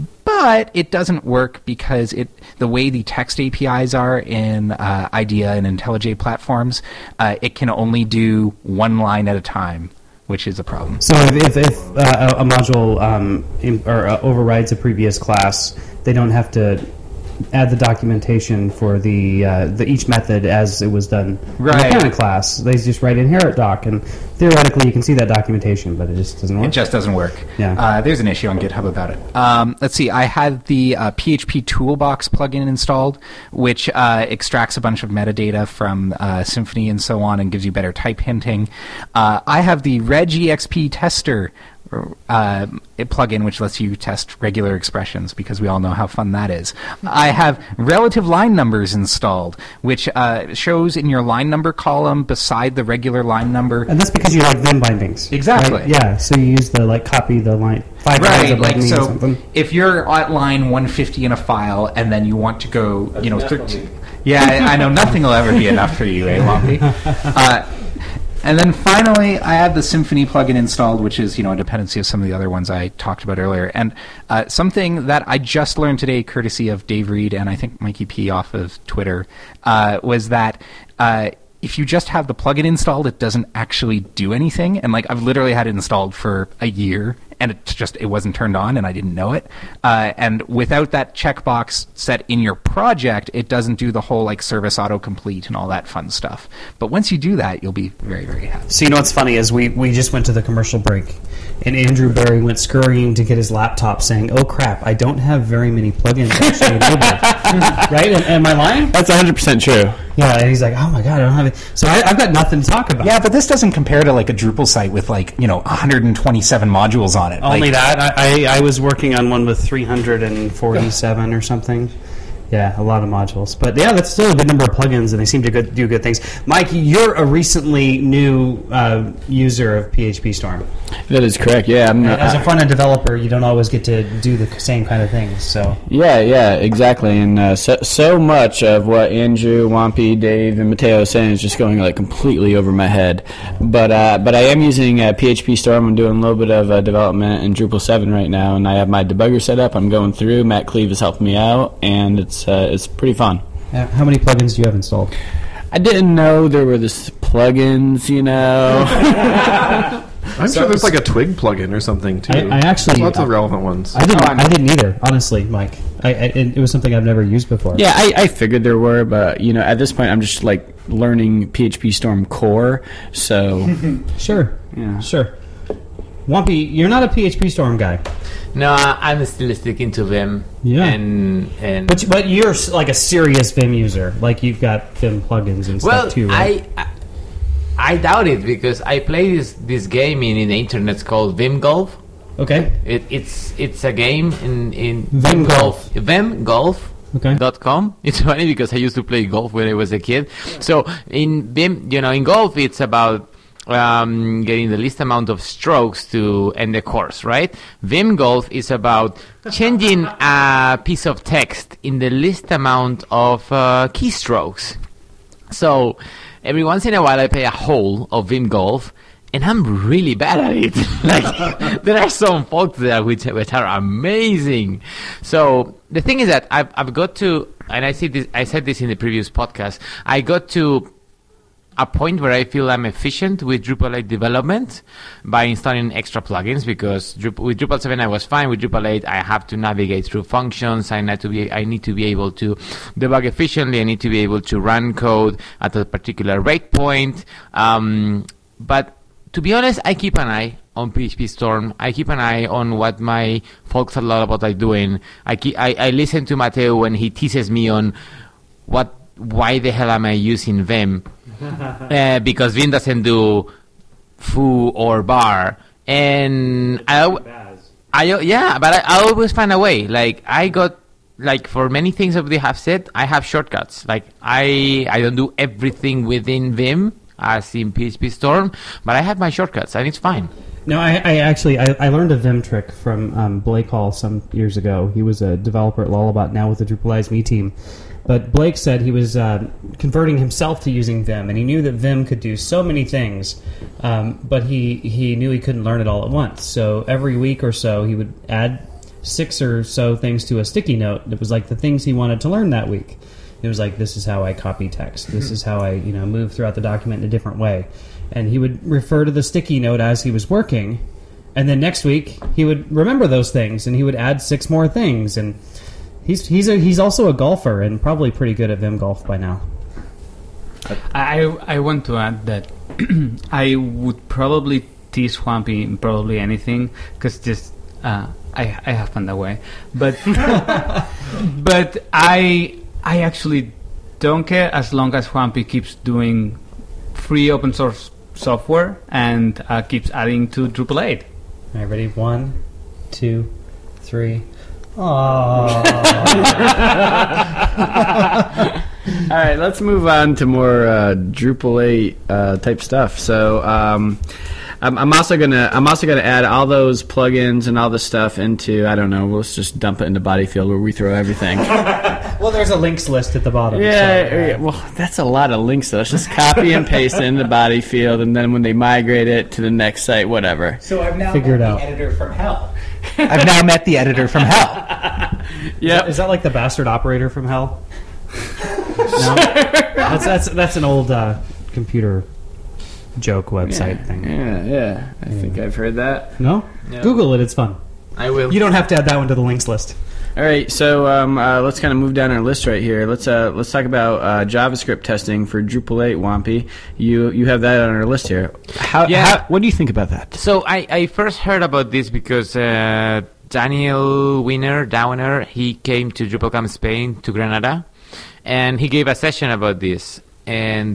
E: But it doesn't work because it the way the text A P Is are in uh, IDEA and IntelliJ platforms, uh, it can only do one line at a time, which is a problem.
A: So if, if, if uh, a module um, in, or uh, overrides a previous class, they don't have to add the documentation for the uh, the each method as it was done
E: Right.
A: in the parent class. They just write inherit doc, and theoretically you can see that documentation, but it just doesn't work.
E: It just doesn't work.
A: Yeah.
E: Uh, there's an issue on GitHub about it. Um, let's see. I had the uh, P H P Toolbox plugin installed, which uh, extracts a bunch of metadata from uh, Symfony and so on and gives you better type hinting. Uh, I have the regexp tester uh, plugin, which lets you test regular expressions because we all know how fun that is. I have relative line numbers installed, which uh, shows in your line number column beside the regular line number.
A: And that's because you like Vim bindings.
E: Exactly.
A: Right? Yeah, so you use the, like, copy the line, five lines
E: Right,
A: of
E: like
A: lightning or
E: so
A: something.
E: if you're at line one fifty in a file and then you want to go, you know, thirteen Yeah, I, I know nothing will ever be enough for you, eh, Lumpy? Uh, and then finally, I have the Symfony plugin installed, which is, you know, a dependency of some of the other ones I talked about earlier. And uh, something that I just learned today, courtesy of Dave Reed and I think Mikey P off of Twitter, uh, was that uh, if you just have the plugin installed, it doesn't actually do anything. And like I've literally had it installed for a year, and it just it wasn't turned on, and I didn't know it. Uh, and without that checkbox set in your project, it doesn't do the whole like service autocomplete and all that fun stuff. But once you do that, you'll be very, very happy.
A: So you know what's funny is we, we just went to the commercial break, and Andrew Barry went scurrying to get his laptop saying, oh crap, I don't have very many plugins actually enabled. Right? Am, am I lying?
B: That's one hundred percent true.
A: Yeah, and he's like, oh my god, I don't have it. So I, I've got nothing to talk about.
E: Yeah, but this doesn't compare to like a Drupal site with like, you know, one hundred twenty-seven modules on it.
A: Only
E: like,
A: that? I, I, I was working on one with three hundred forty-seven or something. Yeah, a lot of modules. But yeah, that's still a good number of plugins, and they seem to good, do good things. Mike, you're a recently new uh, user of P H P Storm.
B: That is correct. Yeah, I'm not,
A: As a front-end developer, you don't always get to do the same kind of things. So
B: yeah, yeah, exactly. And uh, so, so much of what Andrew, Wampy, Dave, and Mateo are saying is just going like completely over my head. But uh, but I am using uh, P H P Storm. I'm doing a little bit of uh, development in Drupal seven right now, and I have my debugger set up. I'm going through. Matt Cleve is helping me out, and it's uh, it's pretty fun.
A: Uh, how many plugins do you have installed?
B: I didn't know there were this plugins, you know.
D: I'm
A: So-
D: sure there's like a Twig plugin or something too.
A: I- I actually-
D: There's lots of relevant ones.
A: I didn't. I didn't either. Honestly, Mike, I, I, it it was something I've never used before.
B: Yeah, I, I figured there were, but you know, at this point, I'm just like learning P H P Storm core. So
A: Sure.
B: Yeah.
A: Sure. Wampy, you're not a P H P Storm guy,
C: No, I'm still sticking to Vim.
A: Yeah.
C: And and
A: but you- but you're s- like a serious Vim user. Like you've got Vim plugins and
C: well,
A: stuff too, right?
C: I, I I doubt it because I play this this game in, in the internet called Vim Golf.
A: Okay.
C: It, it's it's a game in in
A: Vim Golf.
C: Vim Golf.
A: Okay.
C: Dot com. It's funny because I used to play golf when I was a kid. So in Vim, you know, in golf, it's about um, getting the least amount of strokes to end the course, right? Vim Golf is about changing a piece of text in the least amount of uh, keystrokes. So every once in a while, I play a hole of Vim Golf, and I'm really bad at it. Like there are some folks there which which are amazing. So the thing is that I've I've got to, and I see this. I said this in the previous podcast. I got to a point where I feel I'm efficient with Drupal eight development by installing extra plugins, because Drupal, with Drupal seven I was fine. With Drupal eight I have to navigate through functions. I need to be I need to be able to debug efficiently. I need to be able to run code at a particular rate point. Um, but to be honest, I keep an eye on P H P Storm. I keep an eye on what my folks at Lullabot are doing. I, keep, I I listen to Mateo when he teases me on what why the hell am I using Vim. Uh, because Vim doesn't do foo or bar, and I, I, yeah, but I, I always find a way. Like I got, like for many things that they have said, I have shortcuts. Like I, I don't do everything within Vim as in P H P Storm, but I have my shortcuts, and it's fine.
A: No, I, I actually I, I learned a Vim trick from um, Blake Hall some years ago. He was a developer at Lullabot, now with the Drupalize Me team. But Blake said he was uh, converting himself to using Vim, and he knew that Vim could do so many things, um, but he, he knew he couldn't learn it all at once. So every week or so, he would add six or so things to a sticky note that was like the things he wanted to learn that week. It was like, this is how I copy text. This is how I, you know, move throughout the document in a different way. And he would refer to the sticky note as he was working, and then next week he would remember those things, and he would add six more things. And he's he's a, he's also a golfer and probably pretty good at Vim Golf by now.
F: I I want to add that I would probably tease Swampy in probably anything, because just uh, I I have fun that way, but but I I actually don't care as long as Swampy keeps doing free open source software and uh, keeps adding to Drupal eight.
A: All right, ready? One, two, three. Aww.
B: All right, let's move on to more uh, Drupal eight uh, type stuff. So um, I'm, I'm also gonna I'm also gonna add all those plugins and all the stuff into, I don't know, let's just dump it into Bodyfield where we throw everything.
A: Well, there's a links list at the bottom.
B: Yeah,
A: so, uh,
B: yeah, well, that's a lot of links, though. Let's just copy and paste it into Bodyfield, and then when they migrate it to the next site, whatever.
E: So I've now
A: Figure it
E: met
A: out.
E: the editor from hell. I've now met the editor from hell.
B: Yep.
A: Is that like the bastard operator from hell? No, that's that's that's an old uh, computer joke website
B: yeah,
A: thing.
B: Yeah, yeah. I think I've heard that.
A: No?
C: No.
A: Google it. It's fun.
C: I will.
A: You don't have to add that one to the links list.
B: All right, so um, uh, let's kind of move down our list right here. Let's uh, let's talk about uh, JavaScript testing for Drupal eight, Wampy. You you have that on our list here. How,
C: Yeah.
B: how what do you think about that?
C: So I, I first heard about this because uh, Daniel Wiener, Downer, he came to DrupalCamp Spain, to Granada, and he gave a session about this. And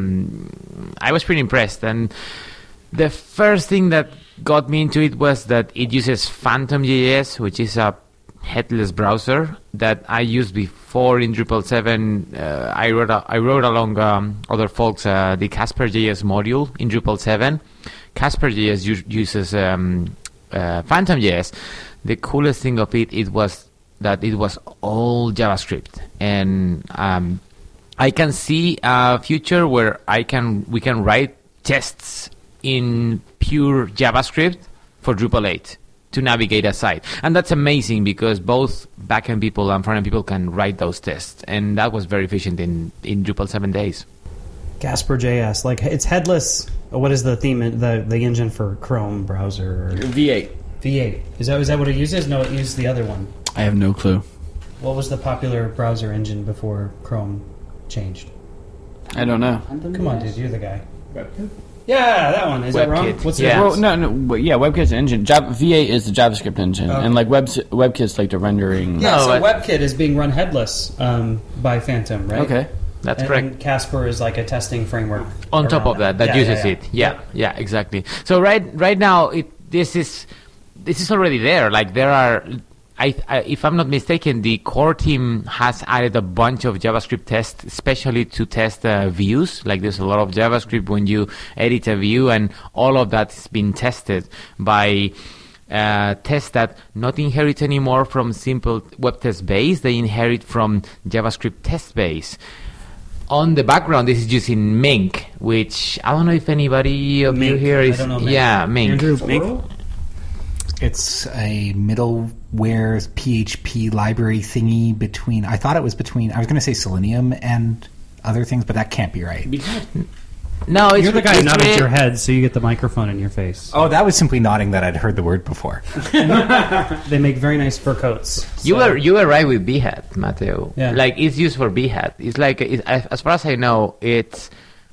C: um, I was pretty impressed. And the first thing that got me into it was that it uses Phantom J S, which is a headless browser that I used before in Drupal seven. Uh, I wrote a, I wrote along um, other folks uh, the Casper J S module in Drupal seven. Casper J S u- uses um, uh, Phantom J S. The coolest thing of it, it was that it was all JavaScript, and um, I can see a future where I can we can write tests in pure JavaScript for Drupal eight to navigate a site. And that's amazing because both backend people and frontend people can write those tests. And that was very efficient in, in Drupal seven days.
A: Casper J S, like it's headless. What is the theme, the the engine for Chrome browser? Or
B: V eight.
A: V eight. Is that is that what it uses? No, it used the other one.
B: I have no clue.
A: What was the popular browser engine before Chrome changed?
B: I don't know.
A: Come on, dude, you're the guy. Yeah, that one. Is that wrong?
C: WebKit.
A: What's
C: Yeah.
A: it?
B: Well, no, no, w- yeah, WebKit's an engine. Java, V eight is the JavaScript engine,
A: Okay.
B: and like Web WebKit's like the rendering.
A: Yeah,
C: No,
A: so
C: but-
A: WebKit is being run headless um, by Phantom, right?
B: Okay.
C: That's
A: and,
C: correct.
A: And Casper is like a testing framework.
C: On top
A: around
C: of that, that
A: Yeah,
C: uses
A: yeah, yeah.
C: it. Yeah, yeah, exactly. So right right now, it this is this is already there. Like there are, I, I if I'm not mistaken, the core team has added a bunch of JavaScript tests, especially to test uh, views. Like there's a lot of JavaScript when you edit a view, and all of that's been tested by uh, tests that not inherit anymore from simple web test base. They inherit from JavaScript test base. On the background, this is using Mink, which I don't know if anybody of you
A: Mink.
C: here
A: I
C: is.
A: don't know Mink.
C: Yeah, Mink.
A: Andrew, Mink?
E: It's a middleware P H P library thingy between. I thought it was between. I was going to say Selenium and other things, but that can't be right.
C: No, it's
A: You're the guy
C: it's
A: who nodded
C: really-
A: your head, so you get the microphone in your face.
E: Oh, that was simply nodding that I'd heard the word before.
A: They make very nice fur coats.
C: You
A: so-
C: were you were right with Behat, Mateo.
A: Yeah.
C: Like it's used for Behat. It's like it, as as far as I know, it's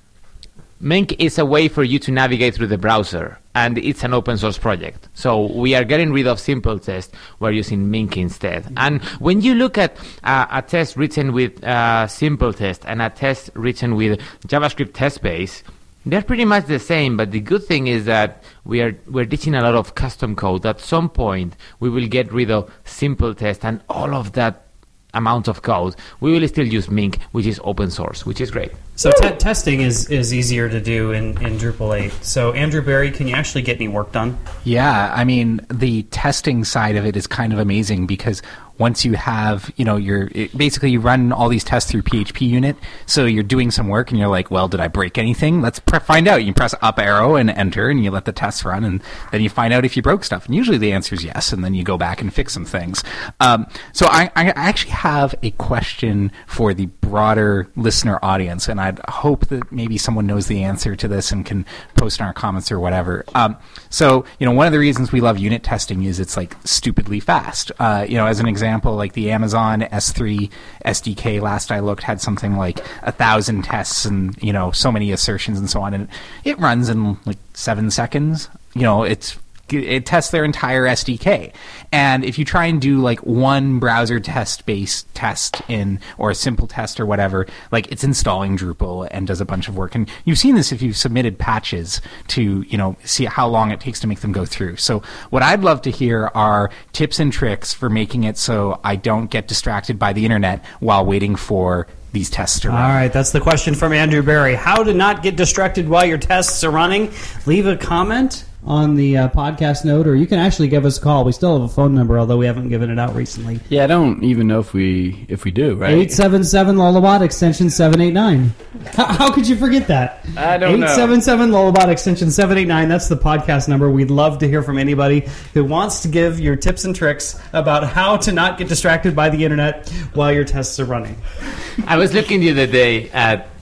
C: Mink is a way for you to navigate through the browser, and it's an open source project. So we are getting rid of simple test. We're using Mink instead. And when you look at uh, a test written with uh, simple test and a test written with JavaScript test base, they're pretty much the same. But the good thing is that we are we're teaching a lot of custom code. At some point, we will get rid of simple test and all of that amount of code. We will still use Mink, which is open source, which is great.
A: So te- testing is, is easier to do in, in Drupal eight. So Andrew Barry, can you actually get any work done?
E: Yeah, I mean, the testing side of it is kind of amazing because once you have, you know, you're it, basically you run all these tests through P H P unit. So you're doing some work and you're like, well, did I break anything? Let's pre- find out. You press up arrow and enter and you let the tests run and then you find out if you broke stuff. And usually the answer is yes. And then you go back and fix some things. Um, so I, I actually have a question for the broader listener audience. And I'd hope that maybe someone knows the answer to this and can post in our comments or whatever. Um, so, you know, one of the reasons we love unit testing is it's like stupidly fast. Uh, you know, as an example, like the Amazon S three S D K last I looked had something like a thousand tests and, you know, so many assertions and so on. And it runs in like seven seconds. You know, it's it tests their entire S D K. And if you try and do like one browser test based test in, or a simple test or whatever, like it's installing Drupal and does a bunch of work. And you've seen this if you've submitted patches to, you know, see how long it takes to make them go through. So what I'd love to hear are tips and tricks for making it so I don't get distracted by the internet while waiting for these tests to
A: All
E: run.
A: right, that's the question from Andrew Barry. How to not get distracted while your tests are running. Leave a comment on the uh, podcast note, or you can actually give us a call. We still have a phone number, although we haven't given it out recently.
B: Yeah, I don't even know if we if we do, right?
A: eight seven seven Lullabot, extension seven eight nine. How, how could you forget that?
B: I don't know.
A: eight seven seven Lullabot, extension seven eight nine. That's the podcast number. We'd love to hear from anybody who wants to give your tips and tricks about how to not get distracted by the internet while your tests are running.
C: I was looking the other day at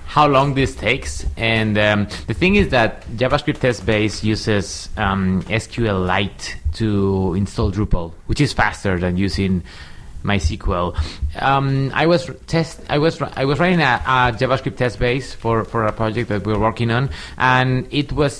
C: how long this takes. And um, the thing is that JavaScript test base uses um, S Q L Lite to install Drupal, which is faster than using MySQL. Um, I was test. I was I was writing a, a JavaScript test base for, for a project that we were working on, and it was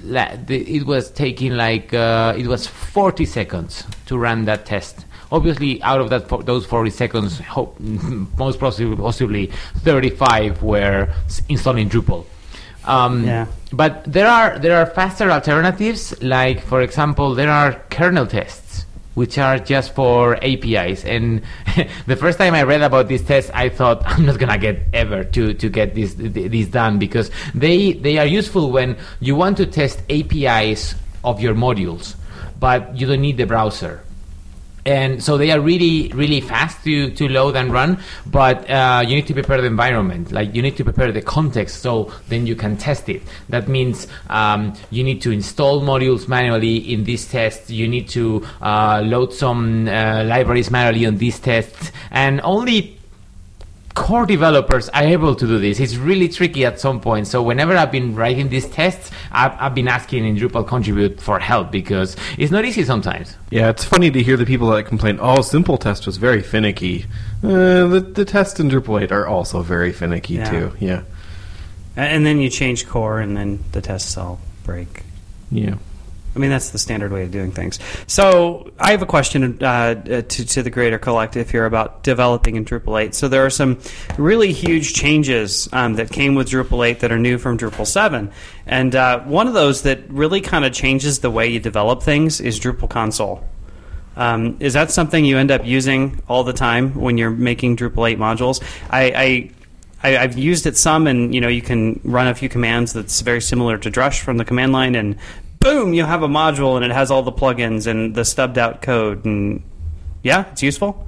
C: it was taking like uh, it was forty seconds to run that test. Obviously, out of that those forty seconds, hope, most possibly, possibly thirty-five were installing Drupal. Um, yeah. But there are there are faster alternatives. Like, for example, there are kernel tests, which are just for A P Is. And the first time I read about these tests, I thought I'm not gonna get ever to, to get this this done, because they they are useful when you want to test A P Is of your modules, but you don't need the browser. And so they are really, really fast to, to load and run, but uh, you need to prepare the environment. Like, you need to prepare the context so then you can test it. That means um, you need to install modules manually in these tests. You need to uh, load some uh, libraries manually on these tests. And only core developers are able to do this. It's really tricky at some point. So whenever I've been writing these tests, I've, I've been asking in Drupal Contribute for help, because it's not easy sometimes.
D: Yeah, it's funny to hear the people that complain, oh, simple test was very finicky. Uh, the, the tests in Drupal eight are also very finicky, yeah. too. Yeah.
A: And then you change core, and then the tests all break.
D: Yeah.
A: I mean, that's the standard way of doing things. So I have a question uh, to, to the greater collective here about developing in Drupal eight. So there are some really huge changes um, that came with Drupal eight that are new from Drupal seven. And uh, one of those that really kind of changes the way you develop things is Drupal console. Um, is that something you end up using all the time when you're making Drupal eight modules? I... I I, I've used it some, and you know, you can run a few commands that's very similar to Drush from the command line, and boom, you have a module, and it has all the plugins and the stubbed out code, and yeah, it's useful.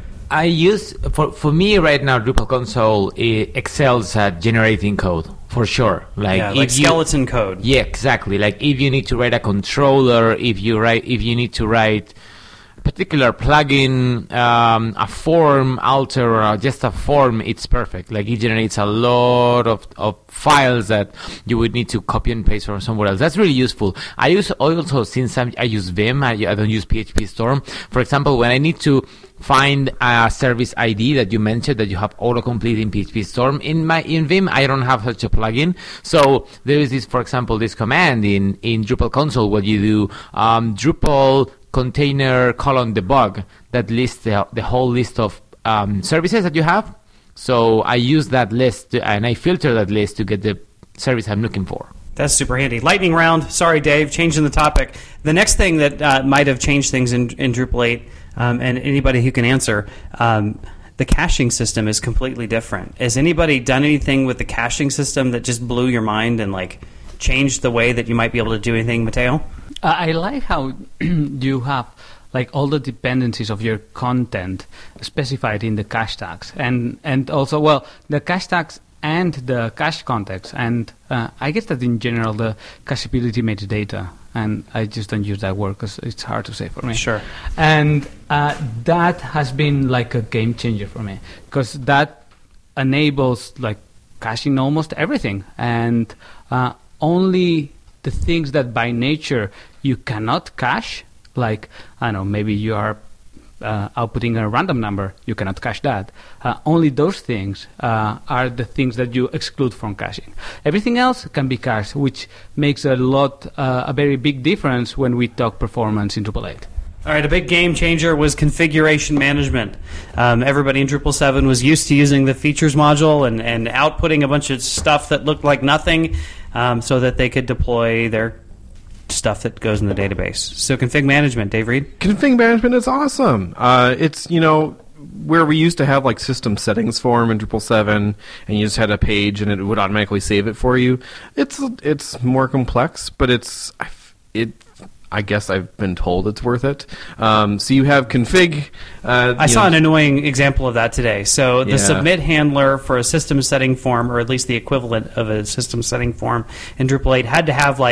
C: I use for for me right now, Drupal console it excels at generating code for sure. Like,
A: yeah, like
C: if
A: skeleton
C: you,
A: code.
C: Yeah, exactly. Like, if you need to write a controller, if you write, if you need to write particular plugin, um, a form alter, or just a form, it's perfect. Like, it generates a lot of, of files that you would need to copy and paste from somewhere else. That's really useful. I use also, since I'm, I use Vim, I, I don't use P H P Storm. For example, when I need to find a service I D that you mentioned that you have autocomplete in P H P Storm, in my in Vim, I don't have such a plugin. So there is this, for example, this command in, in Drupal console where you do um, Drupal container colon debug that lists the, the whole list of um, services that you have. So I use that list to, and I filter that list to get the service I'm looking for.
A: That's super handy. Lightning round. Sorry, Dave, changing the topic. The next thing that uh, might have changed things in, in Drupal eight, um, and anybody who can answer, um, the caching system is completely different. Has anybody done anything with the caching system that just blew your mind and like changed the way that you might be able to do anything, Mateo?
F: Uh, I like how you have like all the dependencies of your content specified in the cache tags, and and also, well, the cache tags and the cache context, and uh, I guess that in general the cacheability metadata, and I just don't use that word because it's hard to say for me.
A: Sure.
F: And uh, that has been like a game changer for me, because that enables like caching almost everything, and uh, only the things that by nature you cannot cache, like, I don't know, maybe you are uh, outputting a random number, you cannot cache that. Uh, only those things uh, are the things that you exclude from caching. Everything else can be cached, which makes a lot, uh, a very big difference when we talk performance in Drupal eight.
A: All right, a big game changer was configuration management. Um, everybody in Drupal seven was used to using the features module and, and outputting a bunch of stuff that looked like nothing um, so that they could deploy their stuff that goes in the database. So config management, Dave Reed?
D: Config management is awesome. Uh, it's, you know, where we used to have like system settings form in Drupal seven, and you just had a page and it would automatically save it for you. It's it's more complex, but it's it. I guess I've been told it's worth it. Um, so you have config. Uh,
A: I
D: you
A: saw
D: know,
A: an annoying example of that today. So the
D: Yeah.
A: submit handler for a system setting form, or at least the equivalent of a system setting form in Drupal eight, had to have like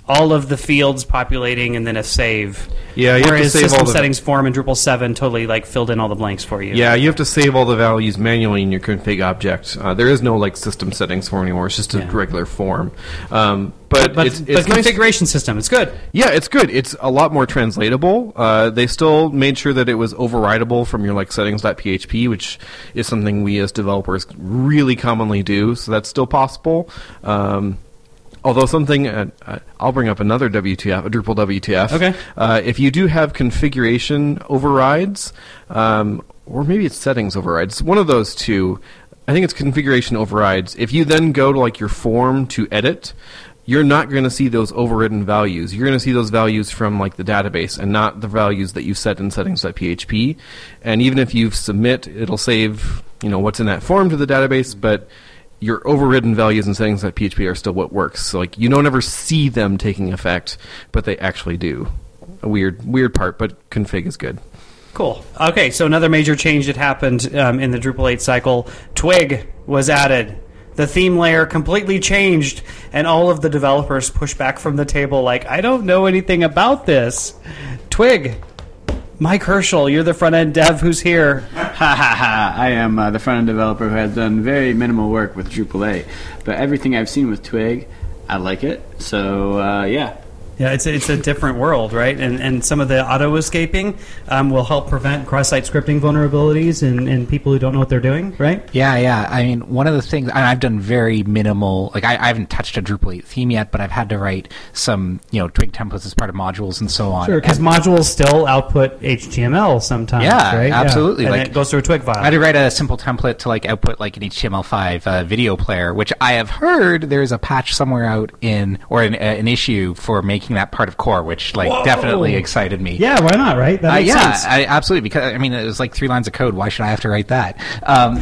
A: all of the fields populating and then a save.
D: Yeah, you have to
A: Whereas
D: save
A: system
D: all the-
A: settings form in Drupal seven totally like filled in all the blanks for you.
D: Yeah, you have to save all the values manually in your config object. Uh, there is no like system settings form anymore. It's just a
A: Yeah.
D: regular form. Um, but
A: But,
D: it's,
A: but
D: it's nice.
A: configuration system, it's good.
D: Yeah, it's good. It's a lot more translatable. Uh, they still made sure that it was overridable from your like settings.php, which is something we as developers really commonly do. So that's still possible. Um, Although something, uh, uh, I'll bring up another W T F, a Drupal W T F.
A: Okay.
D: Uh, if you do have configuration overrides, um, or maybe it's settings overrides, one of those two, I think it's configuration overrides. If you then go to like your form to edit, you're not going to see those overridden values. You're going to see those values from like the database and not the values that you set in settings.php. And even if you submit, it'll save, you know, what's in that form to the database, but your overridden values in settings.php are still what works. So like you don't ever see them taking effect, but they actually do. A weird weird part, but config is good.
A: Cool. Okay, so another major change that happened um, in the Drupal eight cycle, Twig was added. The theme layer completely changed, and all of the developers pushed back from the table like, I don't know anything about this. Twig. Mike Herschel, you're the front-end dev who's here.
B: Ha ha ha! I am uh, the front-end developer who has done very minimal work with Drupal eight, but everything I've seen with Twig, I like it. So uh, yeah.
A: Yeah, it's a, it's a different world, right? And and some of the auto-escaping um, will help prevent cross-site scripting vulnerabilities and, and people who don't know what they're doing, right?
E: Yeah, yeah. I mean, one of the things, and I've done very minimal, like I, I haven't touched a Drupal eight theme yet, but I've had to write some, you know, Twig templates as part of modules and so on.
A: Sure, because modules still output H T M L sometimes,
E: Yeah,
A: right?
E: absolutely.
A: Yeah. And
E: Like-
A: it goes through a Twig file.
E: I had to write a simple template to like output like an H T M L five uh, video player, which I have heard there's a patch somewhere out in, or an, uh, an issue for making that part of core, which like
A: Whoa.
E: definitely excited me.
A: Yeah, why not, right? That
E: Uh,
A: makes
E: yeah,
A: sense.
E: I, absolutely. Because I mean, it was like three lines of code. Why should I have to write that? Um,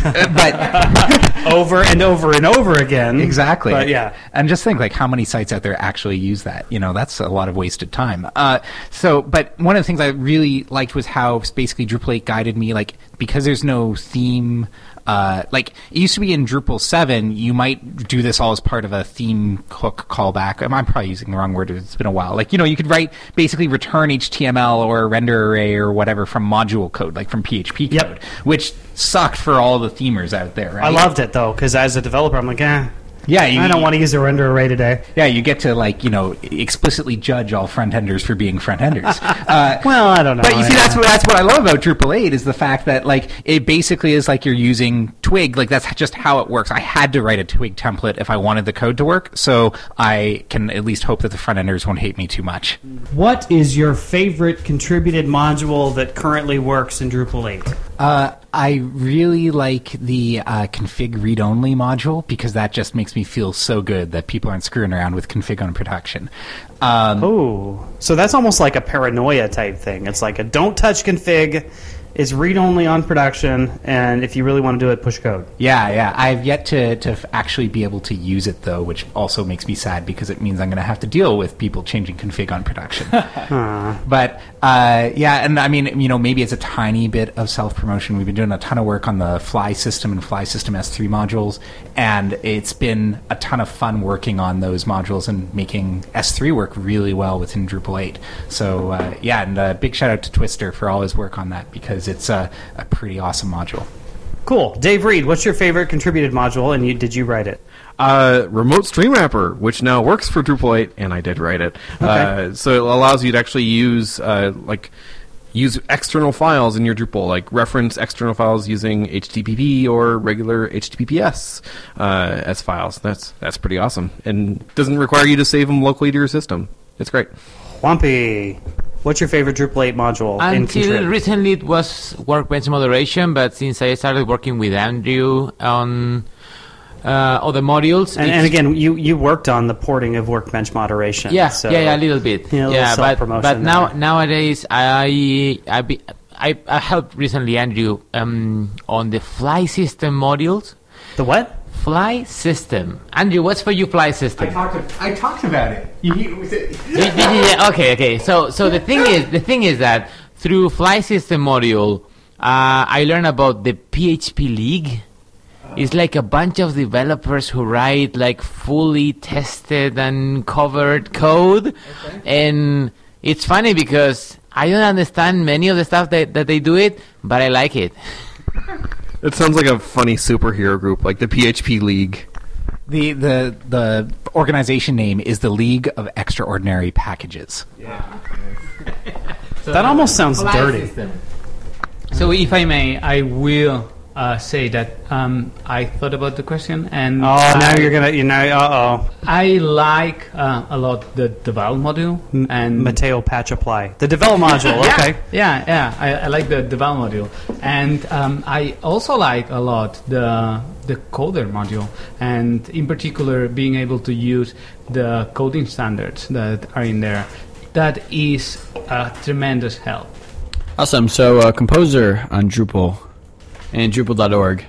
E: but
A: over and over and over again.
E: exactly.
A: But yeah.
E: And just think like how many sites out there actually use that. You know, that's a lot of wasted time. Uh, so, but one of the things I really liked was how basically Drupal eight guided me, like because there's no theme. Uh, like it used to be in Drupal seven, you might do this all as part of a theme hook callback. I'm, I'm probably using the wrong word. It's been a while. Like, you know, you could write basically return H T M L or render array or whatever from module code, like from P H P code,
A: Yep.
E: which sucked for all the themers out there. Right?
A: I loved it, though, because as a developer, I'm like, eh,
E: Yeah, you,
A: I don't want to use a render array today.
E: Yeah, you get to like you know explicitly judge all front enders for being front enders. Uh,
A: Well, I don't know.
E: But you see, that's what that's what I love about Drupal eight is the fact that like it basically is like you're using Twig. Like that's just how it works. I had to write a Twig template if I wanted the code to work, so I can at least hope that the front enders won't hate me too much.
A: What is your favorite contributed module that currently works in Drupal eight?
E: Uh, I really like the uh, config read-only module because that just makes me feel so good that people aren't screwing around with config on production. Um,
A: Oh, so that's almost like a paranoia type thing. It's like a don't touch config. It's read-only on production, and if you really want to do it, push code.
E: Yeah, yeah. I've yet to, to f- actually be able to use it, though, which also makes me sad because it means I'm going to have to deal with people changing config on production. But, uh, yeah, and I mean, you know, maybe it's a tiny bit of self-promotion. We've been doing a ton of work on the Fly system and Fly system S three modules, and it's been a ton of fun working on those modules and making S three work really well within Drupal eight. So, uh, yeah, and a big shout out to Twister for all his work on that because it's a, a pretty awesome module.
A: Cool. Dave Reed, what's your favorite contributed module, and you, did you write it?
D: Uh, Remote Stream Wrapper, which now works for Drupal eight, and I did write it.
A: Okay.
D: Uh, so it allows you to actually use uh, like use external files in your Drupal, like reference external files using H T T P or regular H T T P S uh, as files. That's that's pretty awesome, and doesn't require you to save them locally to your system. It's great.
A: Whumpy, what's your favorite Drupal eight module in
C: Until
A: Contrib?
C: recently, it was Workbench moderation, but since I started working with Andrew on uh, other modules,
A: And,
C: it's-
A: and again, you, you worked on the porting of Workbench moderation.
C: yeah,
A: so,
C: yeah, yeah, a little bit,
A: Yeah, a little
C: yeah, but
A: self-promotion
C: but now
A: there.
C: nowadays I I be, I, I helped recently Andrew um, on the Fly system modules.
A: The what?
C: Fly system, Andrew, what's for you Fly system?
E: talked. I talked about it. You, you,
C: Yeah, yeah, yeah, okay, okay. So, so the thing is, the thing is that through Fly System module, uh, I learned about the P H P League, it's like a bunch of developers who write like fully tested and covered code. Okay. And it's funny because I don't understand many of the stuff that, that they do it, but I like it.
D: It sounds like a funny superhero group, like the P H P League.
E: The the the organization name is the League of Extraordinary Packages.
A: Yeah. So that almost sounds dirty.
C: System.
F: So if I may, I will uh, say that um, I thought about the question, and
A: oh,
F: I,
A: now you're gonna, you know, uh oh.
F: I like uh, a lot the develop module
A: M-
F: and
A: Mateo patch apply the develop module.
F: yeah,
A: Okay,
F: yeah, yeah. I, I like the develop module, and um, I also like a lot the the coder module, and in particular being able to use the coding standards that are in there. That is a tremendous help.
B: Awesome. So uh, Composer on Drupal and Drupal dot org.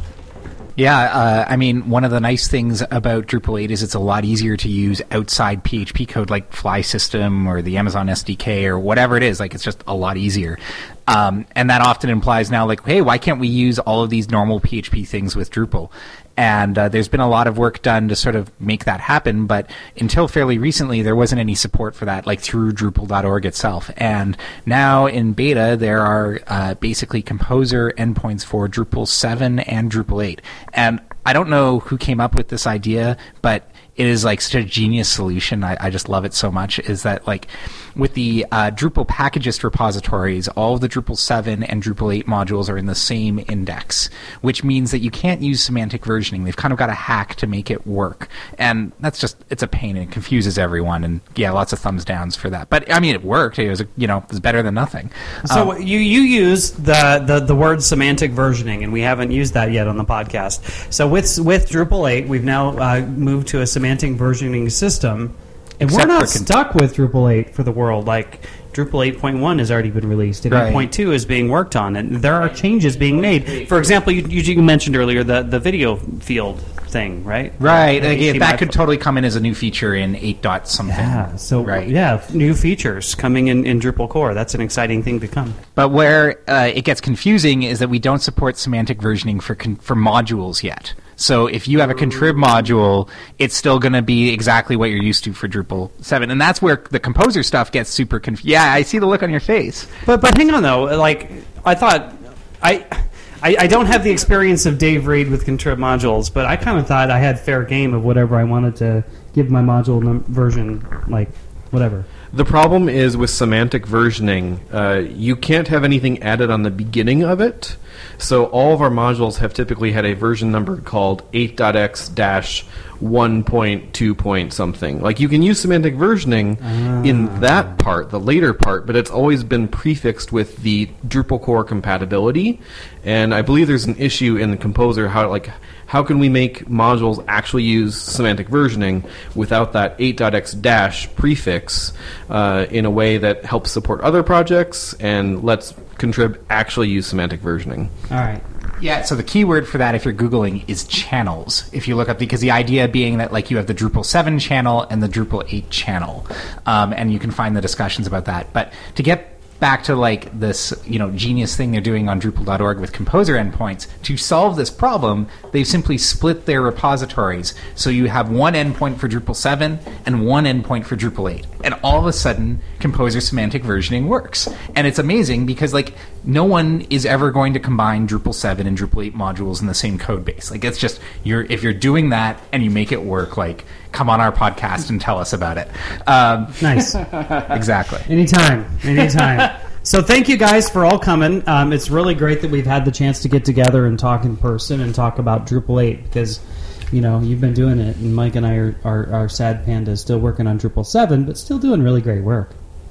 E: Yeah, uh, I mean, one of the nice things about Drupal eight is it's a lot easier to use outside P H P code like Fly System or the Amazon S D K or whatever it is. Like, it's just a lot easier. Um, and that often implies now, like, hey, why can't we use all of these normal P H P things with Drupal? And uh, there's been a lot of work done to sort of make that happen, but until fairly recently, there wasn't any support for that, like through Drupal dot org itself. And now in beta, there are uh, basically Composer endpoints for Drupal seven and Drupal eight. And I don't know who came up with this idea, but it is like such a genius solution. I, I just love it so much. Is that like with the uh, Drupal packagist repositories, all of the Drupal seven and Drupal eight modules are in the same index, which means that you can't use semantic versioning. They've kind of got a hack to make it work, and that's just it's a pain and it confuses everyone. And yeah, lots of thumbs downs for that. But I mean, it worked. It was you know it was better than nothing.
A: So
E: um,
A: you you use the, the the word semantic versioning, and we haven't used that yet on the podcast. So with with Drupal eight, we've now uh, moved to a semantic versioning system, and
E: Except
A: we're not
E: for con-
A: stuck with Drupal eight for the world. Like Drupal eight point one has already been released, and
E: Right.
A: eight point two is being worked on, and there are changes being made. For example, you, you mentioned earlier the, the video field thing, right?
E: Right.
A: The
E: Like,
A: H T M L
E: that could totally come in as a new feature in eight dot something.
A: Yeah. So
E: Right.
A: yeah, new features coming in, in Drupal core. That's an exciting thing to come.
E: But where uh, it gets confusing is that we don't support semantic versioning for con- for modules yet. So if you have a contrib module, it's still going to be exactly what you're used to for Drupal seven. And that's where the Composer stuff gets super confused. Yeah, I see the look on your face.
A: But but hang on though, like I thought, I, I I don't have the experience of Dave Reed with contrib modules, but I kind of thought I had fair game of whatever I wanted to give my module num- version, like whatever.
D: The problem is with semantic versioning, uh, you can't have anything added on the beginning of it. So all of our modules have typically had a version number called eight dot x dash one point two point something. Like, you can use semantic versioning
A: Ah.
D: in that part, the later part, but it's always been prefixed with the Drupal core compatibility. And I believe there's an issue in the Composer how like how can we make modules actually use semantic versioning without that eight dot x dash prefix uh, in a way that helps support other projects and lets Contrib actually use semantic versioning.
A: All right.
E: Yeah, so the keyword for that, if you're Googling, is channels. If you look up, because the idea being that like you have the Drupal seven channel and the Drupal eight channel, um, and you can find the discussions about that. But to get back to like this, you know, genius thing they're doing on Drupal dot org with Composer endpoints, to solve this problem, they've simply split their repositories. So you have one endpoint for Drupal seven and one endpoint for Drupal eight. And all of a sudden, Composer semantic versioning works. And it's amazing because like no one is ever going to combine Drupal seven and Drupal eight modules in the same code base. Like, it's just, you're if you're doing that and you make it work, like, come on our podcast and tell us about it. Um,
A: Nice.
E: exactly.
A: Anytime. Anytime. So thank you guys for all coming. Um, it's really great that we've had the chance to get together and talk in person and talk about Drupal eight because, you know, you've been doing it, and Mike and I are, are, are sad pandas still working on Drupal seven, but still doing really great work.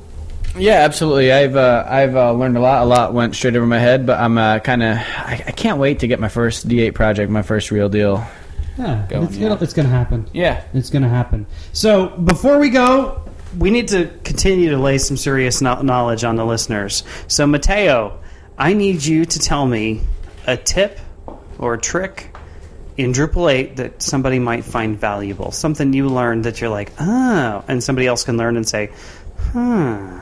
B: Yeah, absolutely. I've uh, I've uh, learned a lot. A lot went straight over my head, but I'm uh, kind of I, I can't wait to get my first D eight project, my first real deal.
A: Yeah,
B: Going,
A: it's,
B: yeah.
A: it's going to happen.
B: Yeah.
A: It's going to happen. So before we go, we need to continue to lay some serious no- knowledge on the listeners. So Mateo, I need you to tell me a tip or a trick in Drupal eight that somebody might find valuable. Something you learned that you're like, oh, and somebody else can learn and say, huh.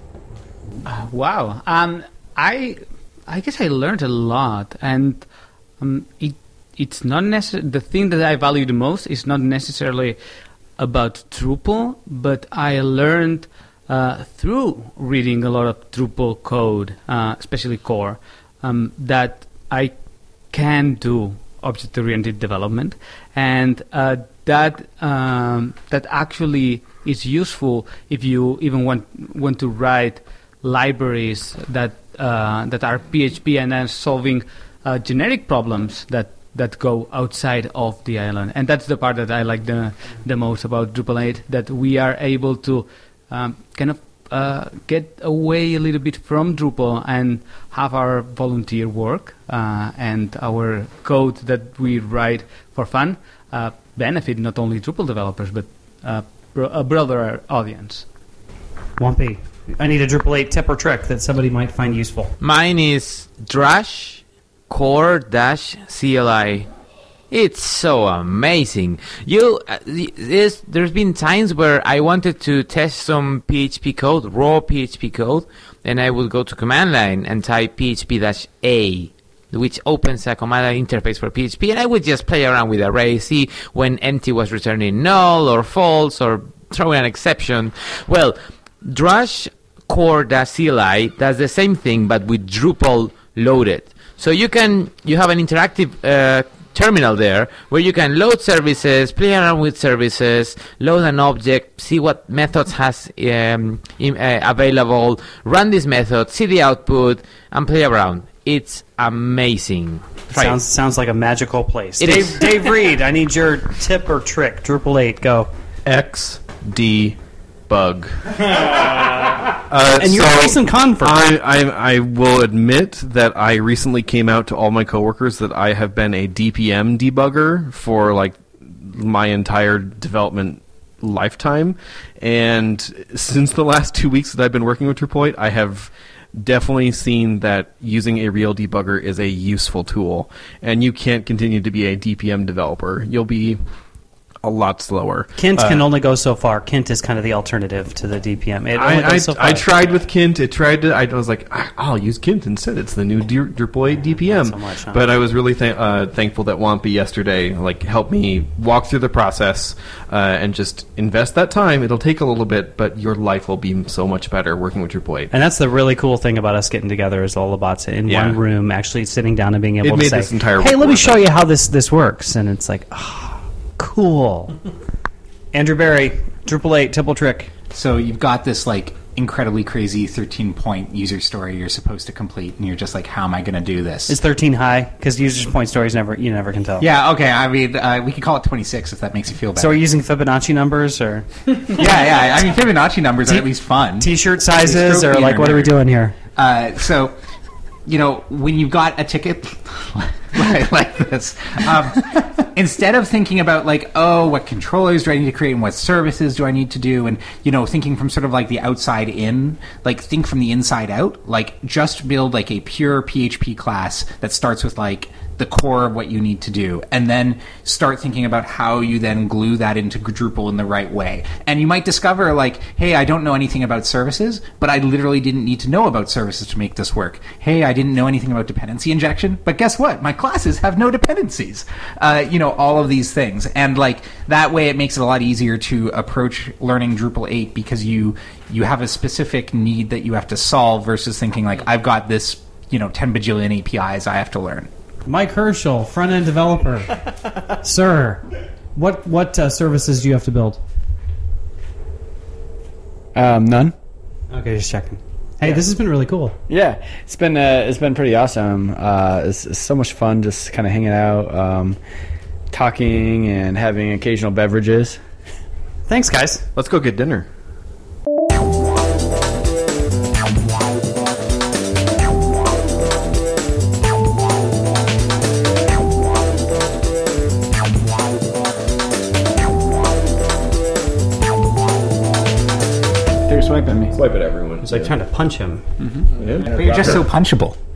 F: Uh, wow. Um, I I guess I learned a lot, and um, it it's not necessarily the thing that I value the most is not necessarily about Drupal, but I learned uh, through reading a lot of Drupal code, uh, especially core, um, that I can do object-oriented development, and uh, that um, that actually is useful if you even want want to write libraries that uh, that are P H P and are solving uh, generic problems that that go outside of the island. And that's the part that I like the the most about Drupal eight, that we are able to um, kind of uh, get away a little bit from Drupal and have our volunteer work uh, and our code that we write for fun uh, benefit not only Drupal developers but uh, bro- a broader audience.
A: Wampy, I need a Drupal eight tip or trick that somebody might find useful.
C: Mine is Drush Core Dash C L I. It's so amazing. You, uh, there's, there's been times where I wanted to test some P H P code, raw P H P code, and I would go to command line and type P H P-A, which opens a command line interface for P H P, and I would just play around with arrays, see when empty was returning null or false or throwing an exception. Well, Drush Core-C L I does the same thing, but with Drupal loaded. So you can you have an interactive uh, terminal there where you can load services, play around with services, load an object, see what methods has um, in, uh, available, run this method, see the output, and play around. It's amazing. Try
A: Sounds
C: it.
A: sounds like a magical place.
C: It
A: Dave,
C: is.
A: Dave Reed, I need your tip or trick. Drupal eight, go.
D: X D bug. uh,
A: And you're
D: so
A: a recent convert.
D: I, I, I will admit that I recently came out to all my coworkers that I have been a D P M debugger for like my entire development lifetime, and since the last two weeks that I've been working with Drupal eight, I have definitely seen that using a real debugger is a useful tool, and you can't continue to be a D P M developer. You'll be a lot slower.
A: Kint
D: Uh,
A: can only go so far. Kint is kind of the alternative to the D P M. It only
D: I, I,
A: goes so far.
D: I tried with Kint. It tried to. I was like, "Ah, I'll use Kint instead. It's the new D- Drupal eight D P M.
A: Not so much, huh?
D: But I was really th- uh, thankful that Wampy yesterday like helped me walk through the process uh, and just invest that time. It'll take a little bit, but your life will be so much better working with Drupal eight.
A: And that's the really cool thing about us getting together is all the bots in
D: Yeah.
A: one room, actually sitting down and being able
D: It
A: to
D: made
A: say,
D: this entire
A: hey,
D: work
A: let me
D: worth
A: show
D: it."
A: you how this, this works. And it's like, oh, cool. Andrew Barry, Drupal eight, Tipple Trick.
E: So you've got this like incredibly crazy thirteen point user story you're supposed to complete, and you're just like, how am I going to do this?
A: Is thirteen high? Because user point stories never you never can tell.
E: yeah, okay. I mean, uh, we could call it twenty-six if that makes you feel better.
A: So are you using Fibonacci numbers or
E: yeah, yeah. I mean, Fibonacci numbers are at least fun.
A: T-shirt sizes
E: stroke
A: or
E: the
A: like what are we
E: internet.
A: doing here?
E: Uh, so, you know, when you've got a ticket like, like this, um, instead of thinking about like, oh, what controllers do I need to create and what services do I need to do, and you know, thinking from sort of like the outside in, like think from the inside out, like just build like a pure P H P class that starts with like the core of what you need to do, and then start thinking about how you then glue that into Drupal in the right way. And you might discover like, hey, I don't know anything about services, but I literally didn't need to know about services to make this work. Hey, I didn't know anything about dependency injection, but guess what? My classes have no dependencies. Uh, you know, all of these things. And like that way it makes it a lot easier to approach learning Drupal eight because you you have a specific need that you have to solve versus thinking like, I've got this, you know, ten bajillion A P Is I have to learn.
A: Mike Herschel, front end developer. Sir, what what uh, services do you have to build?
B: Um, none.
A: Okay, just checking. Hey, this has been really cool.
B: Yeah, it's been uh, it's been pretty awesome. Uh, it's, it's so much fun just kind of hanging out, um, talking, and having occasional beverages.
A: Thanks, guys.
D: Let's go get dinner.
B: They're swiping me.
D: Swipe at everyone.
A: It's like trying to punch him.
E: But you're just so punchable.